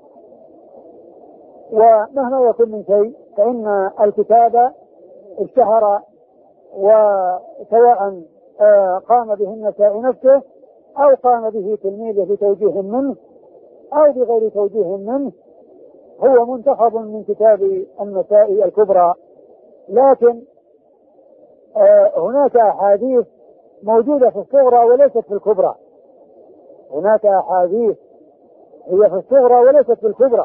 ومهما يكون من شيء فإن الكتاب اشتهر، وسواء قام به النسائي نفسه أو قام به تلميذه بتوجيه منه أو بغير توجيه منه، هو منتخب من كتاب النسائي الكبرى. لكن هناك أحاديث موجودة في الصغرى وليست في الكبرى، هناك أحاديث هي في الصغرى وليست في الكبرى،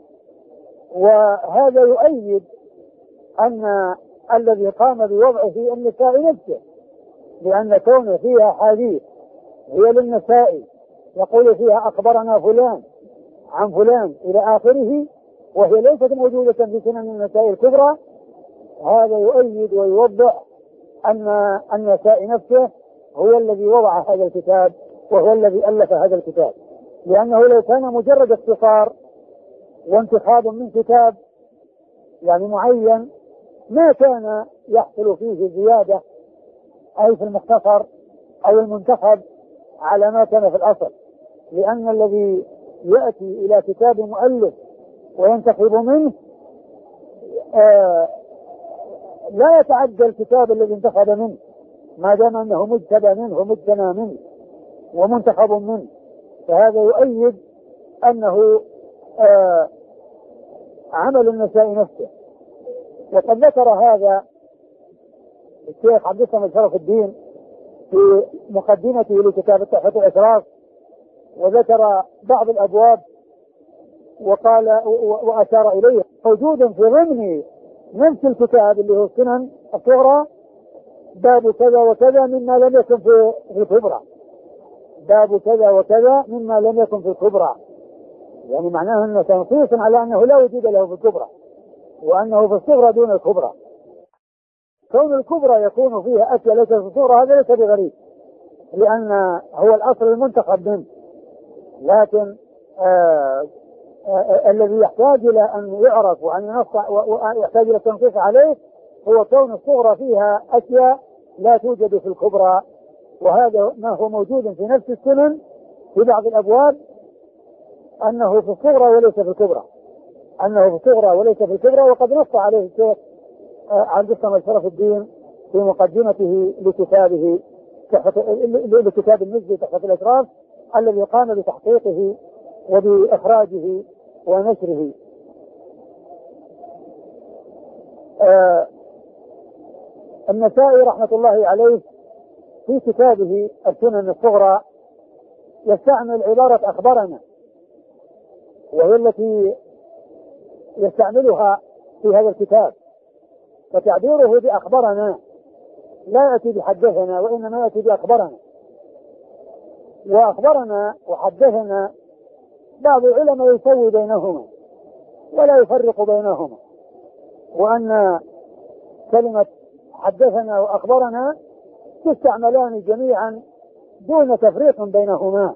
وهذا يؤيد أن الذي قام بوضعه النسائي نفسه، لأن كونه فيها حديث هي للنسائي يقول فيها أخبرنا فلان عن فلان إلى آخره، وهي ليست موجودة في سنن النسائي الكبرى، هذا يؤيد ويوضح أن النسائي نفسه هو الذي وضع هذا الكتاب وهو الذي ألف هذا الكتاب. لأنه لو كان مجرد اختصار وانتخاب من كتاب يعني معين ما كان يحصل فيه زيادة أي في المختصر أو المنتخب على ما كان في الأصل، لأن الذي يأتي إلى كتاب مؤلف وينتخب منه لا يتعدى الكتاب الذي انتخب منه ما دام أنه مجتبى منه ومجتنى منه ومنتخب منه، فهذا يؤيد أنه عمل النسائي نفسه. وقد ذكر هذا الشيخ عبد الصمد شرف الدين في مقدمته لكتاب تحفة الأشراف، وذكر بعض الأبواب وقال وأشار إليه موجود في ضمن نفس الكتاب اللي هو السنن الصغرى باب كذا وكذا مما لم يكن في الكبرى، باب كذا وكذا مما لم يكن في الكبرى، يعني معناه أنه تنصيص على أنه لا وجود له في الكبرى وأنه في الصغرى دون الكبرى. كون الكبرى يكون فيها أشياء ليست في الصغرى هذا ليس بغريب، لأن هو الأصل المنتخب منه، لكن الذي يحتاج إلى أن يعرف وأن ينص ويحتاج إلى التنصيص عليه هو كون الصغرى فيها أشياء لا توجد في الكبرى، وهذا ما هو موجود في نفس السنن في بعض الأبواب أنه في الصغرى وليس في الكبرى، أنه في الصغرى وليس في الكبرى. وقد نص عليه الشيخ عبد الصمد شرف الدين في مقدمته لكتابه لكتاب المجد تحفة الأشراف الذي قام بتحقيقه وبإخراجه ونشره. النسائي رحمة الله عليه في كتابه السنن الصغرى يستعمل عبارة أخبرنا، وهي التي يستعملها في هذا الكتاب، فتعبيره بأخبرنا لا يأتي بحدثنا وإنما يأتي بأخبرنا. وأخبرنا وحدثنا بعض العلماء يسوي بينهما ولا يفرق بينهما، وأن كلمة حدثنا وأخبرنا تستعملان جميعا دون تفريق بينهما،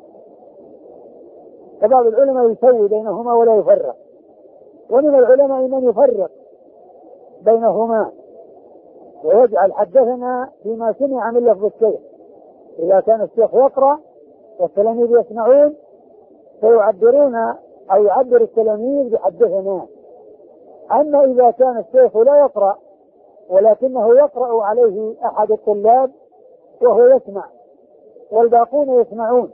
فبعض العلماء يسوي بينهما ولا يفرق، ومن العلماء من يفرق بينهما ويجعل حدثنا فيما سمع من لفظ الشيخ، إذا كان الشيخ يقرأ والتلاميذ يسمعون فيعبرون أو يعبر التلاميذ بحدثنا. أما إذا كان الشيخ لا يقرأ ولكنه يقرأ عليه أحد الطلاب وهو يسمع والباقون يسمعون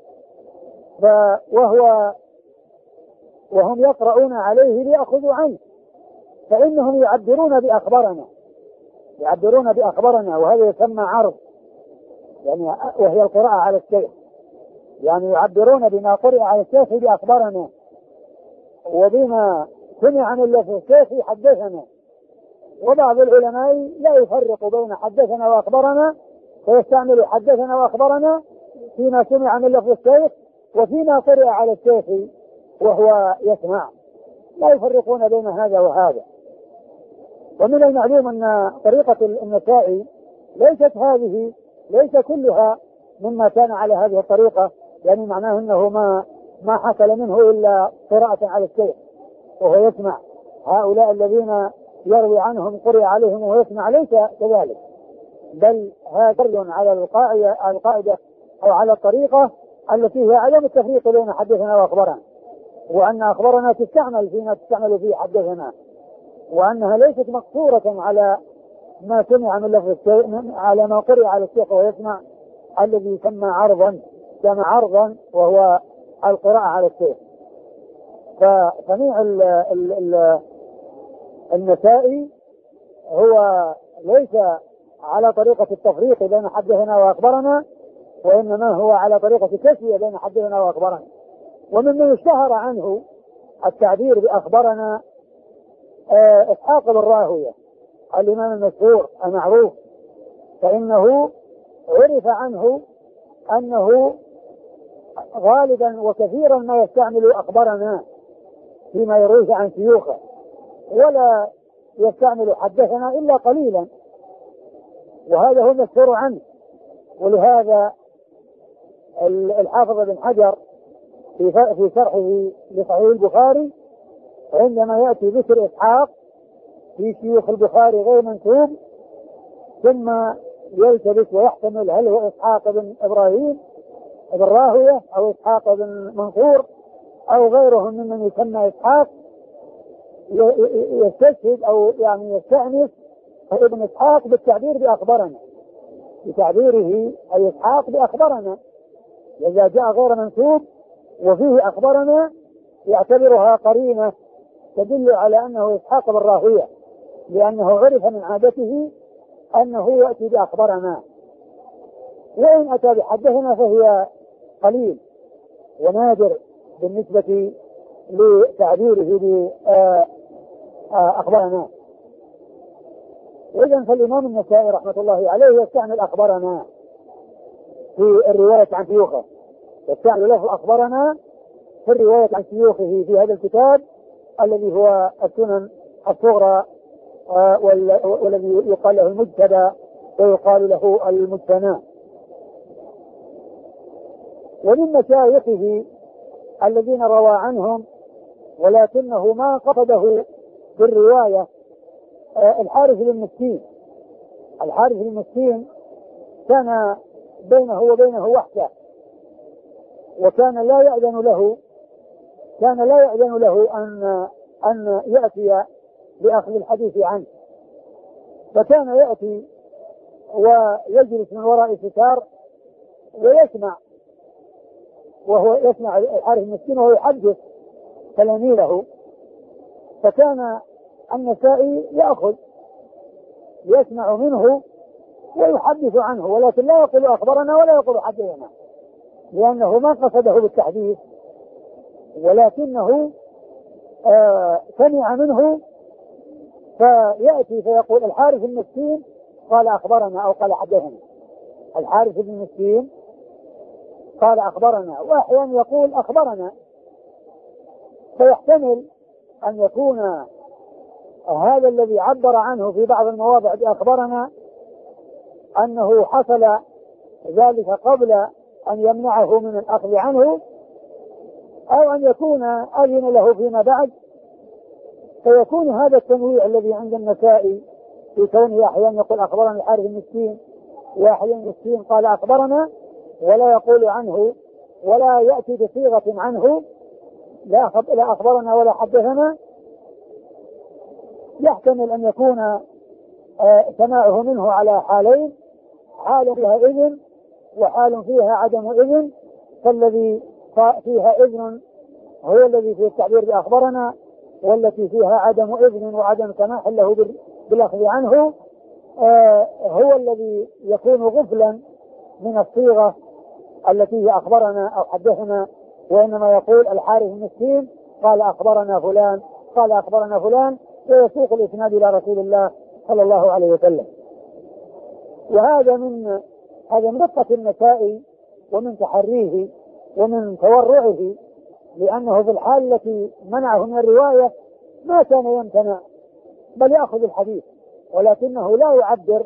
وهم يقرؤون عليه ليأخذوا عنه، فإنهم يعبرون بأخبرنا وهذا يسمى عرض، يعني وهي القراءة على الشيخ، يعني يعبرون بما قرأ على الشيخ بأخبرنا، وبما سمع من لفظ الشيخ حدثنا. وبعض العلماء لا يفرق بين حدثنا وأخبرنا، فيستعمل حدثنا وأخبرنا فيما سمع من لفظ الشيخ وفيما قرأ على الشيخ وهو يسمع، لا يفرقون بين هذا وهذا. ومن المعلوم أن طريقة النسائي ليس كلها مما كان على هذه الطريقة، يعني معناه أنه ما حصل منه إلا قراءة على الشيخ وهو يسمع. هؤلاء الذين يروي عنهم قرأ عليهم وهو يسمع ليس كذلك، بل هذا على القاعدة أو على الطريقة التي هي عدم التفريق بين حدثنا وأخبرنا، وأن أخبرنا تستعمل فيما تستعمل فيه حدثنا، وأنها ليست مقصورة على ما سمع من لفظ الشيء على ما قرأ على الشيخ ويسمع الذي يسمى عرضا وهو القراءة على الشيخ. فصنيع النسائي هو ليس على طريقة التفريق بين حدثنا وأخبرنا، وإنما هو على طريقة التسوية بين حدثنا وأخبرنا. وممن اشتهر عنه التعبير بأخبرنا إسحاق بن راهويه الإمام المشهور المعروف، فإنه عرف عنه أنه غالبا وكثيرا ما يستعمل أخبرنا فيما يرويه عن شيوخه، ولا يستعمل حدثنا إلا قليلا، وهذا هو المشهور عنه. ولهذا الحافظ بن حجر في شرحه لصحيح البخاري عندما يأتي ذكر إسحاق في شيوخ البخاري غير منسوب ثم يلتبس ويحتمل هل هو إسحاق بن إبراهيم بن راهوية أو إسحاق بن منصور أو غيرهم ممن يسمى إسحاق، يستشهد أو يعني يستأنس ابن إسحاق بالتعبير بأخبرنا، بتعبيره أي إسحاق بأخبرنا. إذا جاء غير منسوب وفيه أخبرنا يعتبرها قرينة تدل على أنه إسحاق بن راهوية، لأنه عرف من عادته أنه يأتي بأخبرنا، وإن أتى بحدثنا فهي قليل ونادر بالنسبة لتعبيره بأخبرنا. إذن فالإمام النسائي رحمة الله عليه يستعمل أخبرنا في الرواية عن شيوخه، يستعمل له أخبرنا في الرواية عن شيوخه في هذا الكتاب الذي هو السنن الصغرى والذي يقال له المجتبى ويقال له المجتنى. ومن مشايخه الذين روى عنهم ولكنه ما قصده بالرواية الحارث بن مسكين. الحارث بن مسكين كان بينه وبينه وحدة، وكان لا يأذن له أن يأتي بأخذ الحديث عنه، فكان يأتي ويجلس من وراء ستار ويسمع، وهو يسمع الحارث المسكين وهو يحدث تلاميذه. فكان النسائي يأخذ يسمع منه ويحدث عنه، ولكن لا يقول أخبرنا ولا يقول حدثنا، لأنه ما قصده بالتحديث، ولكنه سمع منه فيأتي فيقول الحارث المسكين قال أخبرنا أو قال حدثنا. الحارث بن مسكين قال أخبرنا، وأحيانا يقول أخبرنا، فيحتمل أن يكون هذا الذي عبر عنه في بعض المواضع بأخبرنا أنه حصل ذلك قبل أن يمنعه من الأخذ عنه، أو أن يكون أذن له فيما بعد، فيكون هذا التنويع الذي عند النسائي في كونه أحيانا يقول أخبرنا الحارث المسكين وأحيانا المسكين قال أخبرنا ولا يقول عنه ولا يأتي بصيغة عنه لا أخبرنا ولا حدثنا، يحتمل أن يكون سماعه منه على حالين، حال فيها إذن وحال فيها عدم إذن، فالذي فيها إذن هو الذي فيه التعبير بأخبرنا، والتي فيها عدم إذن وعدم سماح له بالأخذ عنه هو الذي يكون غفلا من الصيغة التي هي أخبرنا أو حدثنا، وإنما يقول الحارث المسكين قال أخبرنا فلان قال أخبرنا فلان، ويسوق الإسناد إلى رسول الله صلى الله عليه وسلم. وهذا من دقة النسائي ومن تحريه ومن تورعه، لأنه في الحال التي منعه من الرواية ما كان يمتنع بل يأخذ الحديث، ولكنه لا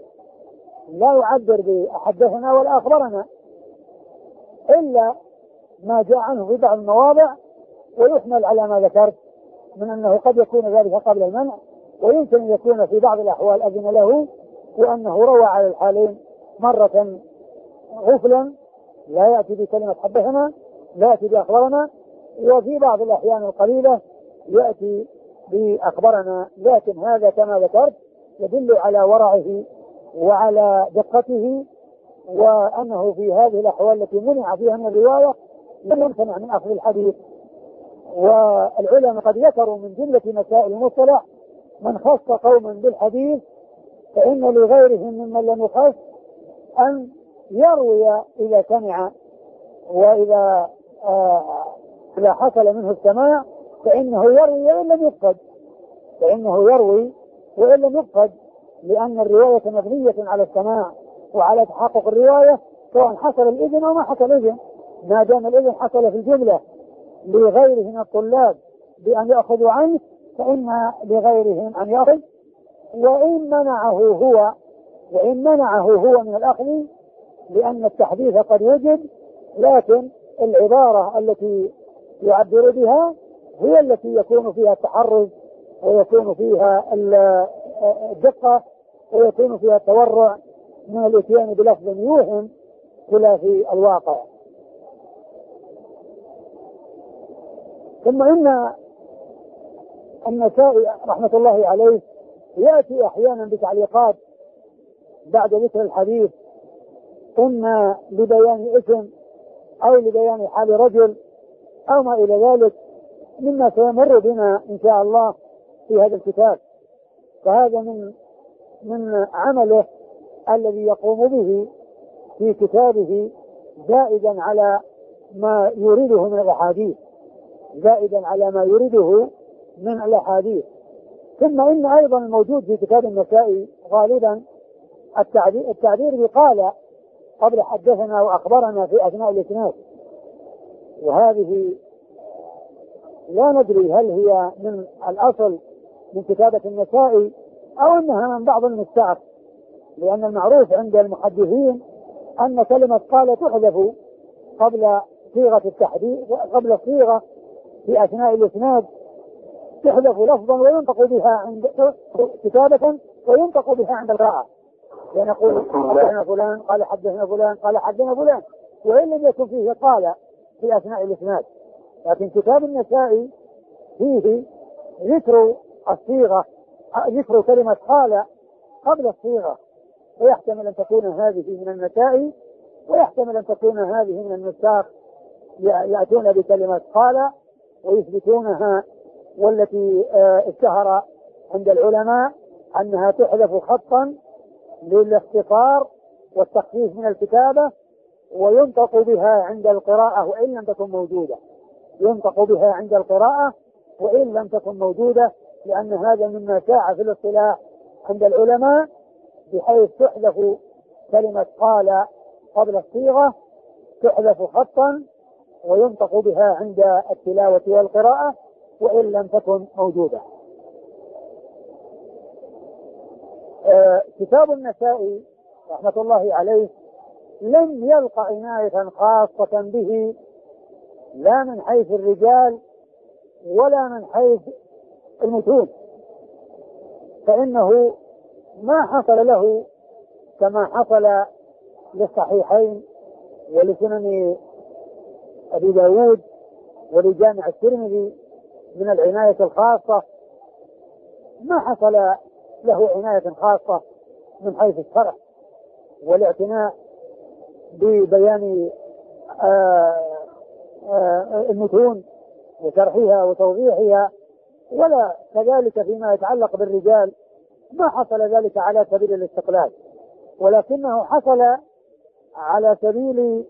يعبر بحدثنا ولا أخبرنا إلا ما جاء عنه في بعض المواضع، ويحمل على ما ذكرت من أنه قد يكون ذلك قبل المنع، ويمكن أن يكون في بعض الأحوال أذن له وأنه روى على الحالين مرة غفلا لا يأتي بكلمة حدثنا لا يأتي بأخبرنا، وفي بعض الأحيان القليلة يأتي بأخبرنا، لكن هذا كما ذكرت يدل على ورعه وعلى دقته، وأنه في هذه الأحوال التي منع فيها من الرواية لم يمتنع من أخذ الحديث. والعلماء قد ذكروا من جملة مسائل المصطلح من خص قوما بالحديث فإن لغيرهم ممن لم يخص أن يروي إذا سمع، وإذا حصل منه السماع فإنه يروي وإن لم يفقد، لأن الرواية مبنية على السماع وعلى تحقق الرواية سواء حصل الإذن أو ما حصل الإذن، ما دام الإذن حصل في الجملة لغيره من الطلاب بأن يأخذوا عنه فإن لغيرهم أن يأخذ، وإن منعه هو من الأخذ، لأن التحديث قد وجد، لكن العبارة التي يعبر بها هي التي يكون فيها التحرز ويكون فيها الدقة ويكون فيها التورع من الاتيان بلفظ يوهم خلاف الواقع. ثم إن النسائي رحمة الله عليه يأتي أحيانا بتعليقات بعد ذكر الحديث، إما لبيان اسم أو لبيان حال رجل أو ما إلى ذلك مما سيمر بنا إن شاء الله في هذا الكتاب. فهذا من عمله الذي يقوم به في كتابه زائدا على ما يريده من الأحاديث، زائدا على ما يريده من الأحاديث. ثم إن أيضا الموجود في كتاب النسائي غالبا التعبير بقال قبل حدثنا وأخبرنا في أثناء الإسناد، وهذه لا ندري هل هي من الأصل من كتابة النسائي أو أنها من بعض النساخ، لأن المعروف عند المحدثين أن كلمة قال تحذف قبل صيغة التحديث، قبل الصيغة في أثناء الإسناد تحذف لفظا وينطق بها عند كتابة وينطق بها عند القراءة، يعني نقول حدثنا فلان قال حدثنا فلان قال حدثنا فلان، وإن لم يكن فيه قال في أثناء الإسناد. لكن كتاب النسائي فيه ذكر الصيغة، ذكر كلمة قال قبل الصيغة، ويحتمل أن تكون هذه من النسائي ويحتمل أن تكون هذه من النساخ يأتون بكلمة قال ويثبتونها، والتي اشتهر عند العلماء أنها تحذف خطا للاختصار والتخفيف من الكتابة وينطق بها عند القراءة وإن لم تكن موجودة، ينطق بها عند القراءة وإن لم تكن موجودة، لأن هذا مما شاع في الاصطلاح عند العلماء، بحيث تحذف كلمة قال قبل الصيغة، تحذف خطا وينطق بها عند التلاوة والقراءة وإن لم تكن موجودة. كتاب النسائي رحمة الله عليه لم يلقى عناية خاصة به، لا من حيث الرجال ولا من حيث المتون، فإنه ما حصل له كما حصل للصحيحين ولسنن أبي داود ولجامع الترمذي من العناية الخاصة، ما حصل له عناية خاصة من حيث الشرح والاعتناء ببيان المتون وشرحها وتوضيحها، ولا كذلك فيما يتعلق بالرجال ما حصل ذلك على سبيل الاستقلال، ولكنه حصل على سبيل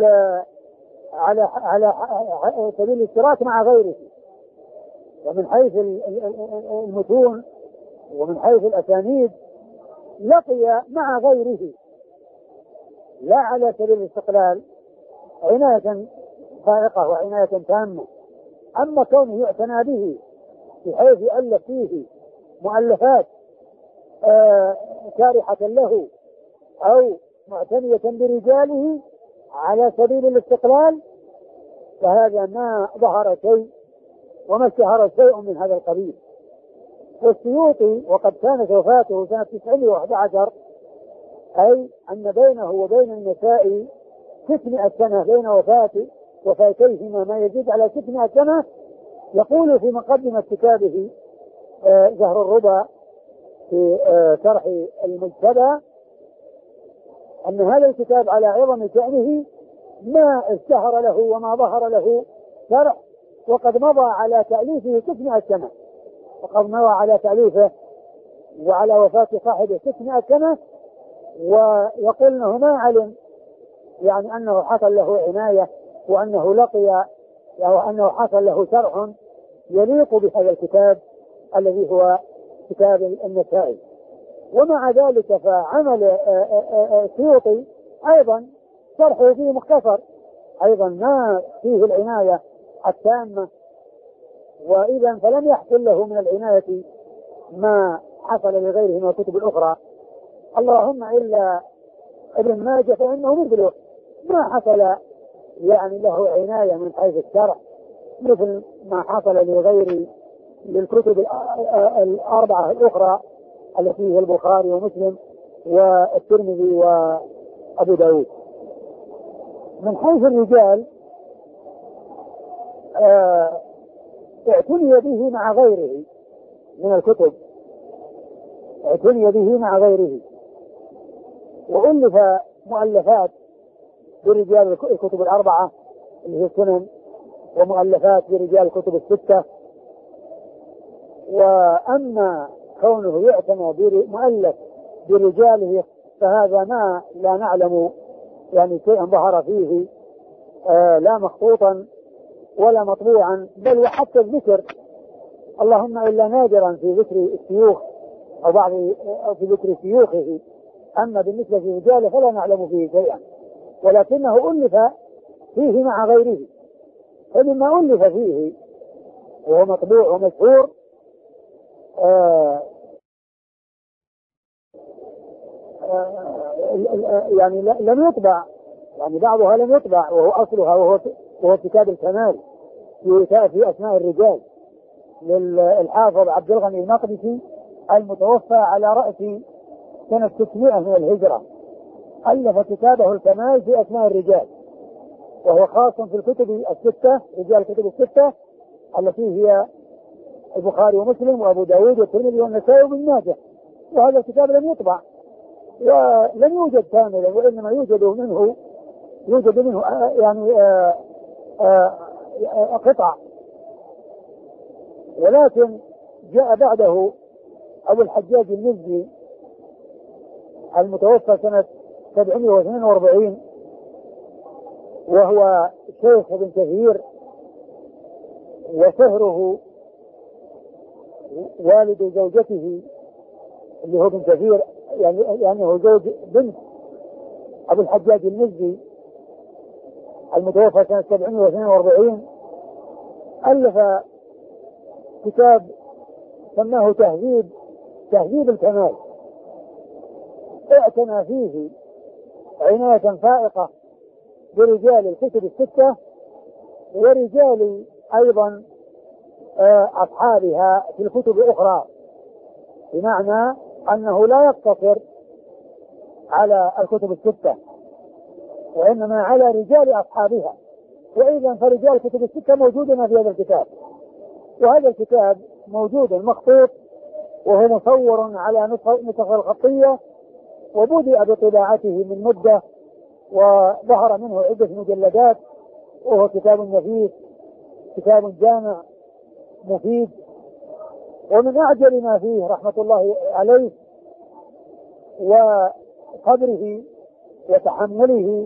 على سبيل الاشتراك مع غيره، ومن حيث المتون ومن حيث الأسانيد لقي مع غيره لا على سبيل الاستقلال عناية فائقة وعناية تامة. أما كونه يعتنى به بحيث يؤلف فيه مؤلفات شارحة له أو معتنية برجاله على سبيل الاستقلال، فهذا ما ظهر شيء وما اشتهر شيء من هذا القبيل. والسيوطي وقد كانت وفاته سنة 911، أي أن بينه وبين النسائي 600 سنة، بين وفاتيهما ما يزيد على 600 سنة. يقول في مقدمة كتابه زهر الربا في شرح المجتبى أن هذا الكتاب على عظم شأنه ما اشتهر له وما ظهر له شرح، وقد مضى على تأليفه 600 سنة، وقد مضى على تأليفه وعلى وفاة صاحبه 600 سنة. ويقول أنه ما علم يعني أنه حصل له عناية وأنه لقي أو أنه حصل له شرح يليق بهذا الكتاب الذي هو كتاب النسائي. ومع ذلك فعمل السيوطي أيضا شرحه فيه مختصر، أيضا ما فيه العناية التامة، وإذا فلم يحصل له من العناية ما حصل لغيره من الكتب الأخرى، اللهم إلا ابن ماجه فإنه مثله ما حصل يعني له عناية من حيث الشرح مثل ما حصل للكتب الأربعة الأخرى التي هي البخاري ومسلم والترمذي وأبو داود. من حيث الرجال اعتني به مع غيره من الكتب، اعتني به مع غيره، وألف مؤلفات برجال الكتب الأربعة اللي هي السنن، ومؤلفات برجال الكتب الستة. وأما كونه يعتنى بمؤلف برجاله فهذا ما لا نعلم يعني شيئا ظهر فيه لا مخطوطا ولا مطبوعا، بل وحتى الذكر اللهم إلا نادرا في ذكر الشيوخ أو بعض في ذكر شيوخه، أما بالنسبة لرجاله فلا نعلم فيه شيئا، ولكنه ألف فيه مع غيره. فمما ألف فيه وهو مطبوع ومشهور يعني لم يطبع، يعني بعضها لم يطبع وهو أصلها وهو كتاب الكمال في أسماء الرجال للحافظ عبد الغني المقدسي المتوفى على رأس سنة 600 من الهجرة. ألف كتابه الكمال في أسماء الرجال، وهو خاص في الكتب الستة، رجال الكتب الستة التي هي البخاري ومسلم وأبو داود والترمذي والنسائي وابن ماجه. وهذا الكتاب لم يطبع ولم يوجد كاملا، وإنما يوجد منه يعني قطع. ولكن جاء بعده أبو الحجاج المزي المتوفى سنة 742، وهو شيخ ابن كثير، وشهره والد زوجته اللي هو ابن كثير، يعني هو زوج بنت أبو الحجاج المزي المتوفى سنة 742. ألف كتاب سماه تهذيب الكمال، اعتنى فيه عناية فائقة برجال الكتب الستة ورجال أيضا أصحابها في الكتب الأخرى، بمعنى أنه لا يقتصر على الكتب الستة وإنما على رجال أصحابها. وإذا فرجال الكتب الستة موجودون في هذا الكتاب، وهذا الكتاب موجود مخطوط وهو مصور على نسخ الخطية، وبدأ بطباعته من مدة وظهر منه عدة مجلدات، وهو كتاب نفيس، كتاب جامع مفيد. ومن أعجب ما فيه رحمة الله عليه وقدره وتحمله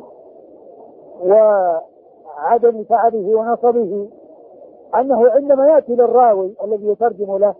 وعدم تعبه ونصبه أنه عندما يأتي للراوي الذي يترجم له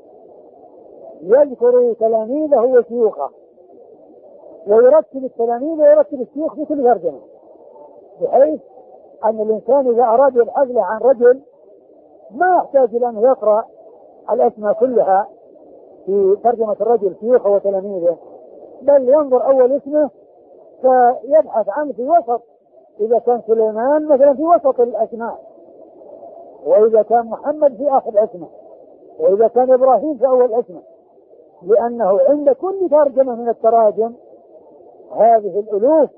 يذكر تلاميذه وشيوخه، ويرتب التلاميذ ويرتب الشيوخ في كل ترجمة، بحيث أن الإنسان إذا أراد يبحث عن رجل ما يحتاج إلى أن يقرأ الأسماء كلها في ترجمة الرجل شيوخه وتلاميذه، بل ينظر أول اسمه فيبحث عنه في وسط، إذا كان سليمان مثلا في وسط الأسماء، وإذا كان محمد في آخر اسمه، وإذا كان إبراهيم في أول اسمه، لأنه عند كل ترجمة من التراجم هذه الألوف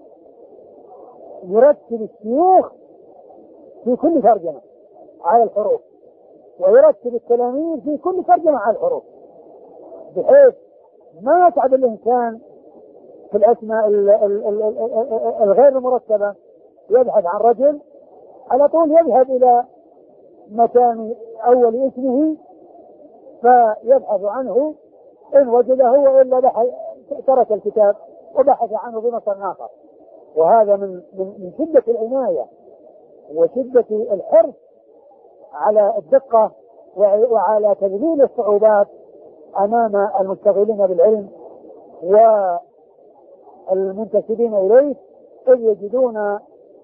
يرتب الشيوخ في كل ترجمة على الحروف، ويرتب التلاميذ في كل ترجمة على الحروف، بحيث ما يتعب الإنسان في الأسماء الغير المرتبة يبحث عن رجل على طول يذهب إلى مكان أول اسمه فيبحث عنه، إن وجده وإلا ترك الكتاب وبحث عنه بمصدر آخر. وهذا من شدة العناية وشدة الحرص على الدقة وعلى تذليل الصعوبات أمام المشتغلين بالعلم والمنتسبين إليه، إذ يجدون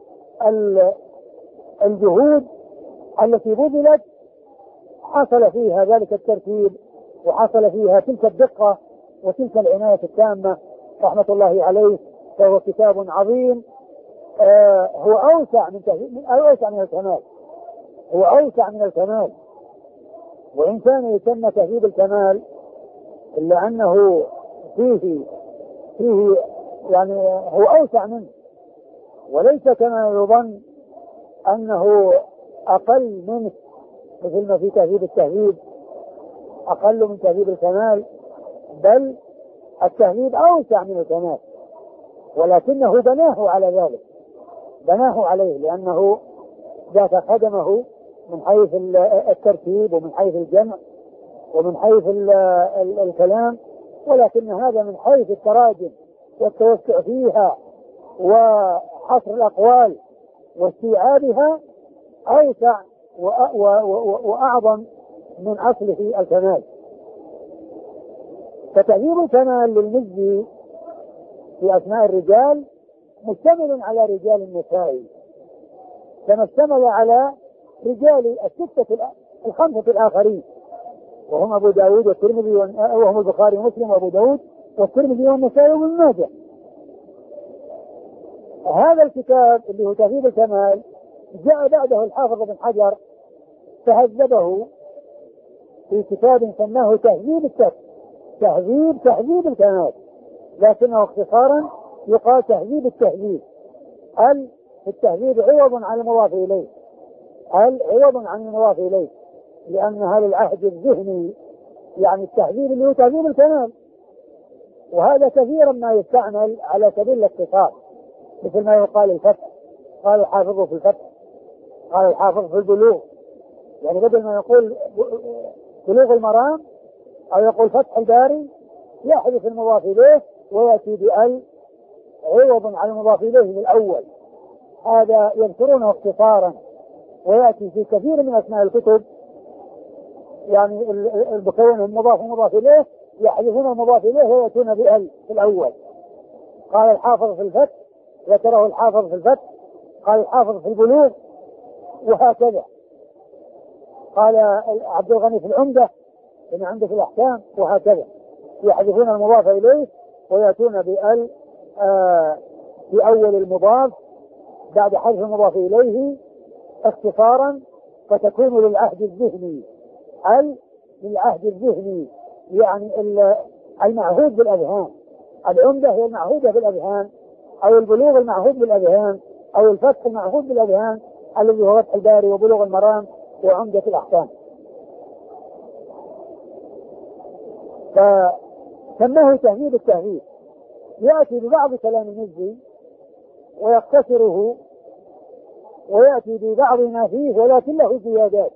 الجهود التي بذلت حصل فيها ذلك الترتيب وحصل فيها تلك الدقة وتلك العناية التامة رحمة الله عليه. فهو كتاب عظيم، هو أوسع من الكمال، هو أوسع من الكمال، وإن كان يسمى تهذيب الكمال إلا أنه فيه يعني هو أوسع منه، وليس كما يظن أنه أقل منه، مثل ما في تهذيب التهذيب أقل من تهذيب الكمال، بل التهذيب أوسع من الكمال، ولكنه بناه على ذلك، بناه عليه لأنه ذات خدمه من حيث الترتيب ومن حيث الجمع ومن حيث الكلام، ولكن هذا من حيث التراجم والتوسع فيها وحصر الأقوال واستيعابها أوسع وأعظم من أصله الكمال. فتهذيب الكمال للمزي في أسماء الرجال مشتمل على رجال النساء كما اشتمل على رجال الخمسة الآخرين، وهم أبو داود والترمذي وهم البخاري ومسلم وأبو داود والترمذي والنسائي وابن ماجه. هذا الكتاب اللي هو تهذيب الكمال جاء بعده الحافظ بن حجر فهذبه في كتاب سماه تهذيب الكمال، لكنه اختصارا يقال تهذيب التهذيب. التهذيب عوض عن المضاف إليه، عوض عن المضاف إليه، لأن هذا العهد الذهني يعني التهذيب اللي هو تهذيب الكمال، وهذا كثيرا ما يستعمل على سبيل الاختصار، مثل ما يقال الفتح، قال الحافظ في الفتح، قال الحافظ في البلوغ، يعني بدل ما يقول بلوغ المرام أو يقول فتح الباري يحذف المضاف إليه ويأتي بأل عوض على المضاف إليه الأول. هذا يذكرونه اختصارا، ويأتي في كثير من أسماء الكتب يعني المكون المضاف ومضاف إليه يحذفون المضاف إليه ويأتون بأل في الأول. قال الحافظ في الفتح ذكره الحافظ في الفتح، قال الحافظ في البلوغ، وهكذا. قال عبد الغني في العمدة إن عنده في الأحكام، وهكذا يحذفون المضاف إليه ويأتون بأل في أول المضاف بعد حذف المضاف إليه اختصارا، فتكون للعهد الذهني للعهد الذهني يعني المعهود بالأذهان. العمدة هي المعهودة بالأذهان، أو البلوغ المعهود بالأذهان، أو الفتح المعهود بالأذهان الذي هو فتح الباري وبلوغ المرام وعمدة الأحكام. فسماه تهذيب التهذيب، يأتي ببعض كلام المزي ويقتصره ويأتي ببعض ما فيه ولكن له زيادات.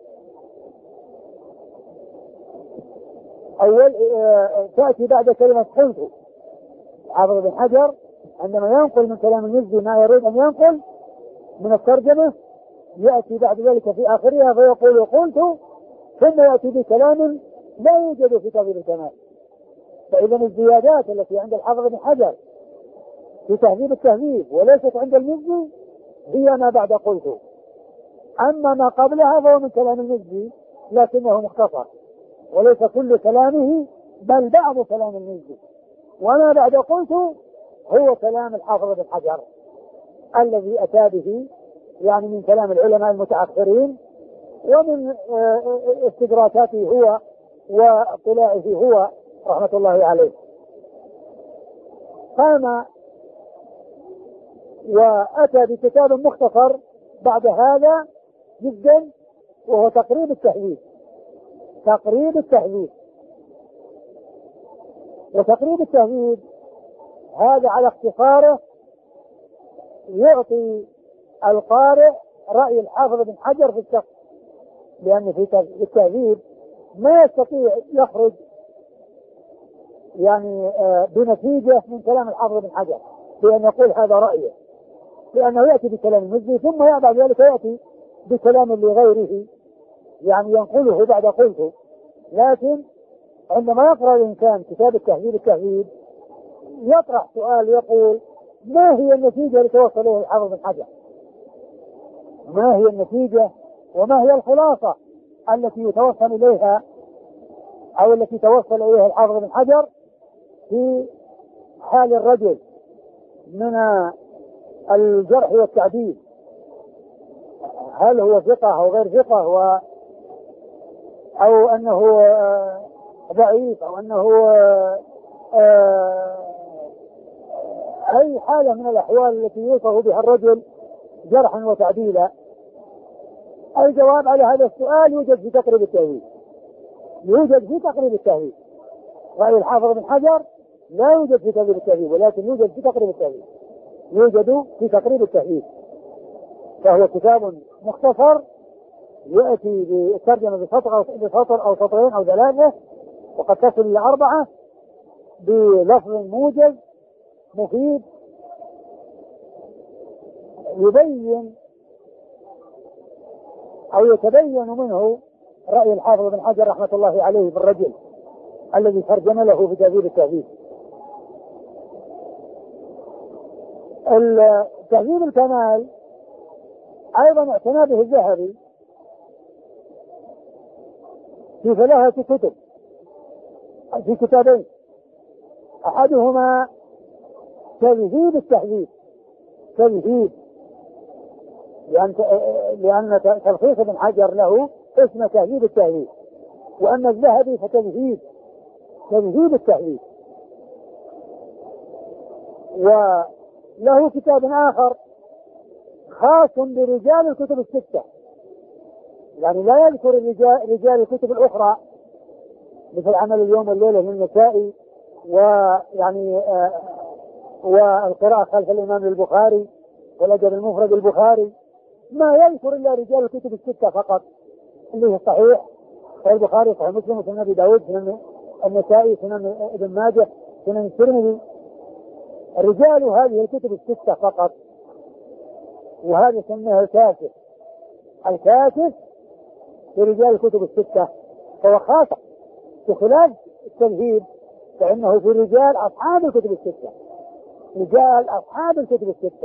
أول تأتي بعد كلمة قلت. حافظ بن حجر عندما ينقل من كلام المزي ما يريد أن ينقل من الترجمة يأتي بعد ذلك في آخرها فيقول قلت، ثم يأتي بكلام لا يوجد في تهذيب الكمال. فإذا الزيادات التي عند الحافظ بن حجر في تهذيب التهذيب وليست عند المزي هي ما بعد قلت، أما ما قبلها فهو من كلام المزي لكنه مختصر وليس كل كلامه بل بعض كلام المزي، وما بعد قلت هو كلام الحافظ بن حجر الذي أتى به يعني من كلام العلماء المتأخرين ومن استدراكاته هو واطلاعه هو رحمة الله عليه. قام وأتى بكتاب مختصر بعد هذا جدا وهو تقريب التهذيب. وتقريب التهذيب هذا على اختصاره يعطي القارئ رأي الحافظ بن حجر في الشخص، لأن في التهذيب ما يستطيع يخرج يعني بنتيجة من كلام الحافظ بن حجر بأن يقول هذا رأيه، لأنه يأتي بكلام المزي ثم بعد ذلك يأتي بكلام لغيره يعني ينقله بعد قلته. لكن عندما يقرأ الإنسان كتاب التهذيب يطرح سؤال يقول ما هي النتيجة التي توصل إليها الحافظ بن حجر؟ ما هي النتيجة وما هي الخلاصة التي يتوصل إليها أو التي توصل إليها الحافظ بن حجر في حال الرجل من الجرح والتعديل، هل هو ثقة أو غير ثقة أو أنه ضعيف أو أنه أي حالة من الأحوال التي يوصف بها الرجل جرحا وتعديلا. الجواب على هذا السؤال يوجد في تقريب التهذيب، يوجد في تقريب التهذيب. رأي الحافظ بن حجر لا يوجد في تقريب التهذيب، ولكن يوجد في تقريب التهذيب، يوجد في تقريب التهذيب، فهو كتاب مختصر يأتي بالترجمة بسطر أو سطرين أو ثلاثة، وقد تصل إلى 4 بلفظ موجز مفيد يبين أو يتبين منه رأي الحافظ بن حجر رحمة الله عليه بالرجل الذي ترجم له في تهذيب التهذيب. تهذيب الكمال أيضا اعتنى به الذهبي في 3 كتب، في كتابين، أحدهما تهذيب التهذيب، تهذيب لأن تلخيص ابن حجر له اسم تهذيب التهذيب، وأما الذهبي فتهذيب التهذيب. وله كتاب آخر خاص برجال الكتب الستة، يعني لا يذكر رجال الكتب الأخرى مثل عمل اليوم والليلة للنسائي، ويعني والقراءة خلف الإمام البخاري والأدب المفرد البخاري، ما يذكر إلا رجال الكتب الستة فقط، اللي هي الصحيح، صحيح البخاري، صحيح مسلم، سنن أبي داود، سنن النسائي، سنن ابن ماجه، سنن الترمذي، رجال هذه الكتب الستة فقط. وهذا سماه الكاشف في رجال الكتب الستة، فهو خاص، بخلاف التمهيد فإنه في رجال أصحاب الكتب الستة، رجال أصحاب الكتب الستة.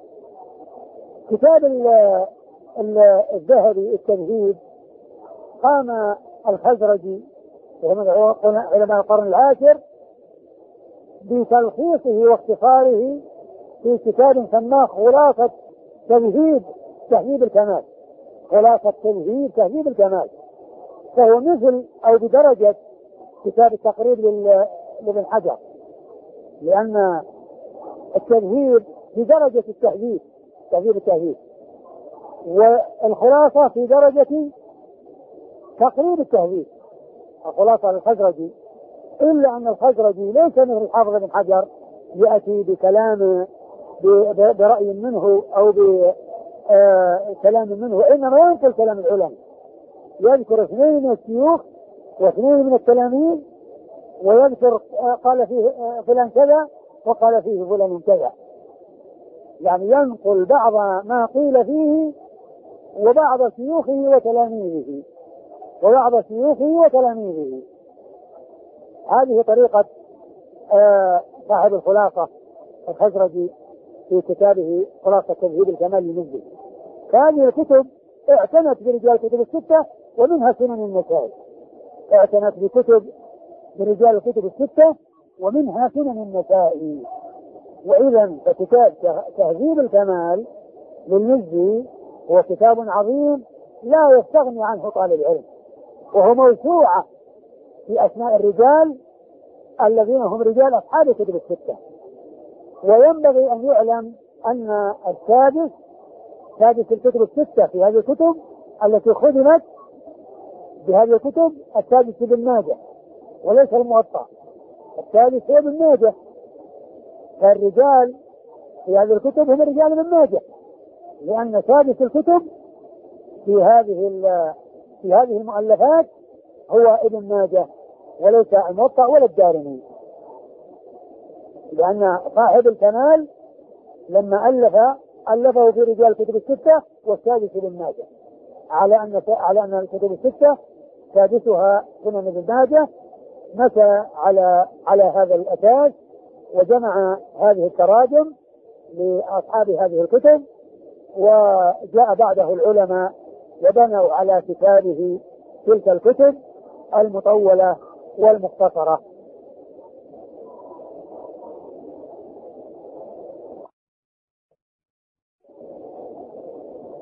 كتاب الذهبي التمهيد قام الخزرجي ومن علماء القرن العاشر بتلخيصه واختصاره في كتاب سماه خلاصة تهذيب الكمال، خلاصة تهذيب الكمال، فهو مثل أو بدرجة كتاب التقريب لابن حجر، لأن التهذيب في درجة تهذيب التهذيب، والخلاصة في درجة تقريب التهذيب، الخلاصة للخزرجي، إلا أن الخزرجي ليس مثل الحافظ بن حجر يأتي بكلام برأي منه أو بكلام منه، إنما ينقل كلام العلماء، يذكر 2 من الشيوخ و2 من التلاميذ، ويذكر قال فيه فلان كذا وقال فيه فلان كذا، يعني ينقل بعض ما قيل فيه وبعض شيوخه وتلاميذه. هذه طريقة صاحب الخلاصة الخزرجي في كتابه خلاصة تهذيب الكمال للمزي. هذه الكتب اعتنت برجال الكتب الستة ومنها سنن النسائي، اعتنت برجال الكتب الستة ومنها سنن النسائي. وإذا فكتاب تهذيب الكمال للمزي هو كتاب عظيم لا يستغني عنه طالب العلم، وهو موسوعة في أسماء الرجال الذين هم رجال أصحاب الكتب الستة. وينبغي أن يعلم أن سادس الكتب الستة في هذه الكتب التي خدمت بهذه الكتب السادس ابن ماجه وليس الموطأ، السادس هو ابن ماجه، فالرجال في هذه الكتب هم رجال ابن ماجه، لأن سادس الكتب في هذه المؤلفات هو ابن ماجه وليس الموطأ ولا الدارمي، لأن صاحب الكمال لما ألفه في رجال الكتب الستة والسادس ابن ماجه، على أن الكتب الستة سادسها سنن ابن ماجه، مشى على هذا الأساس وجمع هذه التراجم لأصحاب هذه الكتب، وجاء بعده العلماء وبنوا على كتابه تلك الكتب المطولة والمختصرة.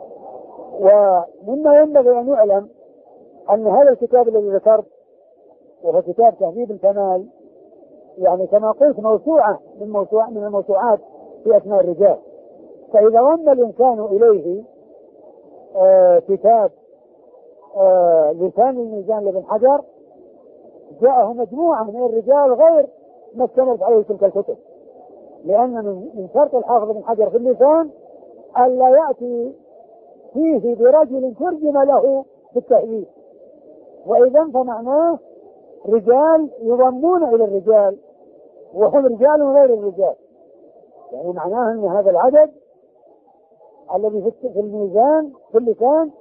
ومما ينبغي أن يعلم أن هذا الكتاب الذي ذكرت وهو كتاب تهذيب الكمال، يعني كما قلت موسوعة من الموسوعات في أسماء الرجال. فإذا ضم الإنسان إليه كتاب لسان الميزان لابن حجر، جاءه مجموعة من الرجال غير ما استمرت عليه تلك الكتب، لأن من شرط الحافظ ابن حجر في اللسان ألا يأتي فيه برجل ترجم له بالتهذيب، وإذا فمعناه رجال يضمون إلى الرجال وهم رجال غير الرجال، يعني معناه أن هذا العدد الذي في الميزان في اللسان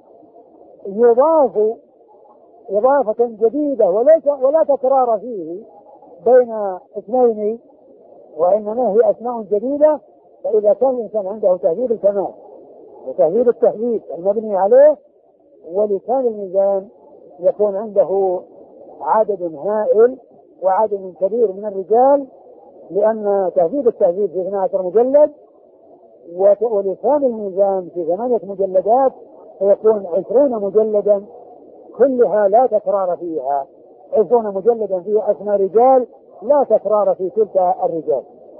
يضاف إضافة جديدة ولا تكرار فيه بين اسمين، وإنما هي أسماء جديدة. فإذا كان الإنسان عنده تهذيب الكمال وتهذيب التهذيب المبني عليه ولسان الميزان، يكون عنده عدد هائل وعدد كبير من الرجال، لأن تهذيب التهذيب في 12 مجلد ولسان الميزان في 8 مجلدات، فيكون 20 مجلدا كلها لا تكرار فيها، 20 مجلدا فيها أسماء رجال لا تكرار في تلك الرجال.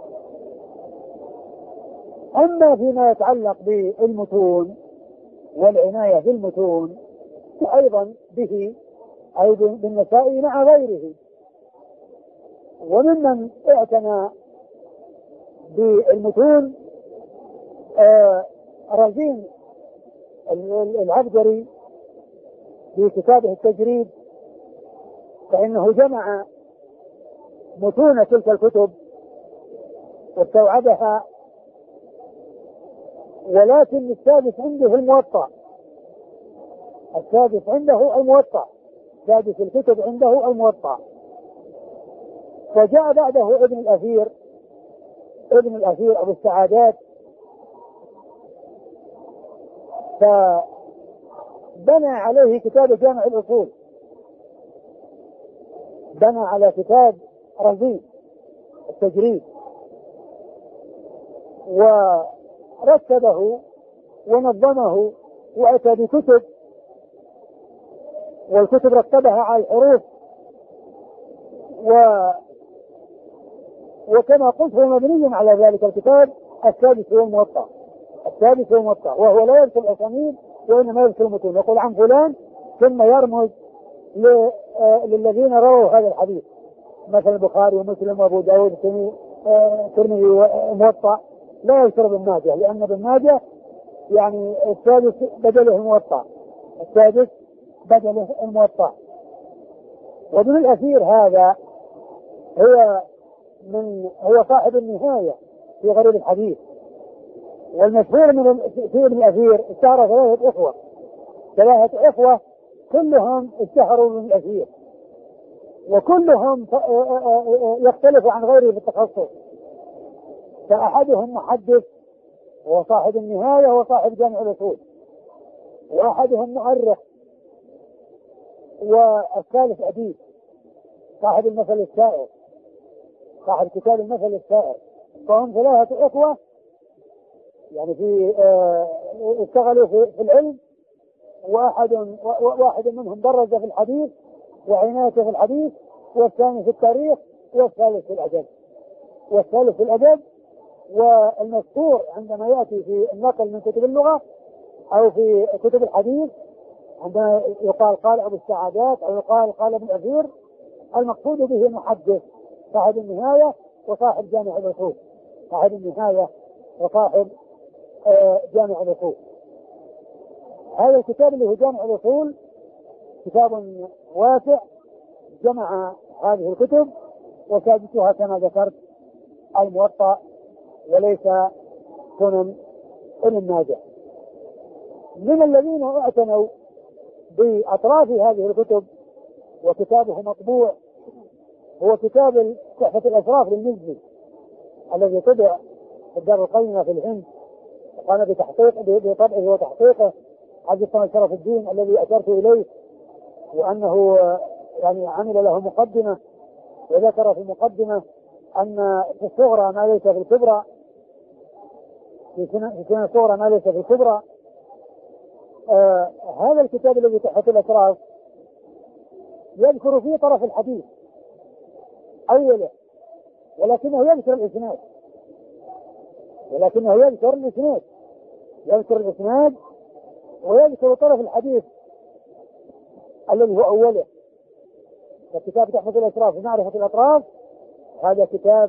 أما فيما يتعلق بالمتون والعناية بالمتون أيضا به أي بالنسائي مع غيره، وممن اعتنى بالمتون رزين العبدري في كتابه التجريد، فإنه جمع متون تلك الكتب واستوعبها، ولكن السادس عنده الموطأ، السادس عنده الموطأ، سادس الكتب عنده الموطأ. فجاء بعده ابن الأثير أبو السعادات، فبنى عليه كتاب جامع الأصول، بنى على كتاب رزين التجريد ورتبه ونظمه وأتى بكتب، والكتب رتبها على الحروف، وكما قلت هو مبني على ذلك الكتاب. السادس هو الموطأ، السادس هو الموطأ، وهو لا يذكر الأسانيد وإنما يذكر المتون، يقول عن فلان ثم يرمز للذين رووا هذا الحديث، مثل البخاري ومسلم وابو داود الترمذي وموطأ، لا يذكر ابن ماجه، لأن ابن ماجه يعني السادس بدله الموطأ، السادس بدله الموطأ. وابن الأثير هذا هو صاحب النهاية في غريب الحديث، والمشهور في ابن الأثير اشتهر ثلاثة إخوة كلهم اشتهروا بابن الأثير، وكلهم يختلف عن غيره في التخصص. فأحدهم محدث وهو صاحب النهاية وصاحب جامع الأصول، وأحدهم مؤرخ، والثالث أديب صاحب المثل السائر، صاحب كتاب المثل السائر. فهم ثلاثة إخوة يعني اشتغلوا في العلم، واحد منهم درج في الحديث وعنايته في الحديث، والثاني في التاريخ، والثالث في الأدب. والمذكور عندما يأتي في النقل من كتب اللغة أو في كتب الحديث عندما يقال قال أبو السعادات أو يقال ابن الأثير، المقصود به محدث صاحب النهاية وصاحب جامع الأصول، صاحب النهاية وصاحب جامع الأصول. هذا الكتاب اللي هو جامع الأصول كتاب واسع، جمع هذه الكتب، وسادسها كما ذكرت الموطأ وليس سنن ابن ماجه. من الذين اعتنوا بأطراف هذه الكتب وكتابه مطبوع هو كتاب تحفة الأشراف للمزي الذي طبع في الدار القيمة في الهند، وقام بطبعه وتحقيقه عبد الصمد شرف الدين الذي أشرت إليه، وأنه يعني عمل له مقدمة، وذكر في المقدمة أن في الصغرى ما ليس في الكبرى، في سنة الصغرى ما ليس في الكبرى. هذا الكتاب الذي تحت الأشراف يذكر فيه طرف الحديث أوله، ولكنه يذكر الإسناد، يذكر الإسناد ويذكر طرف الحديث الذي هو أوله. فكتاب تحفة الأشراف ومعرفة الأطراف هذا كتاب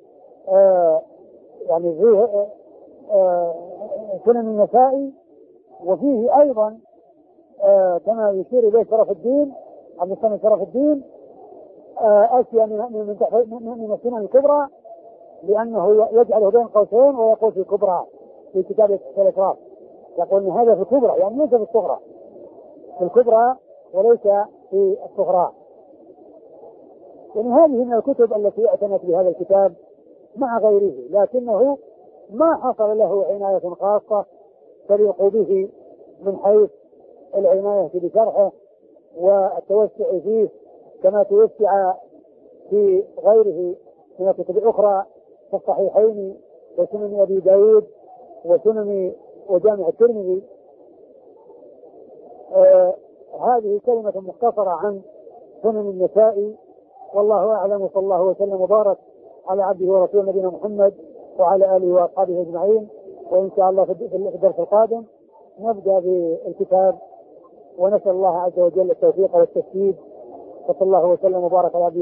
يعني فيه سنن النسائي، وفيه أيضا كما يشير إليه شرف الدين عبد الصمد شرف الدين أشياء من السنن الكبرى، لأنه يجعله بين قوسين ويقول في الكبرى في كتاب الأشراف، يقول إن هذا في الكبرى، يعني ليس في الصغرى، في الكبرى وليس في الصغرى. يعني هذه من الكتب التي اعتنت بهذا الكتاب مع غيره، لكنه ما حصل له عناية خاصة تليق به من حيث العناية بشرحه والتوسع فيه كما توسع في غيره من الكتب الأخرى في الصحيحين وسنن أبي داود وسنن وجامع الترمذي. هذه كلمة مختصرة عن سنن النسائي، والله أعلم، صلى الله وسلم وبارك على عبده ورسوله نبينا محمد وعلى آله وأصحابه أجمعين. وإن شاء الله في الدرس القادم نبدأ بالكتاب، ونسأل الله عز وجل التوفيق والتسديد، وصلى الله وسلم وبارك على عبده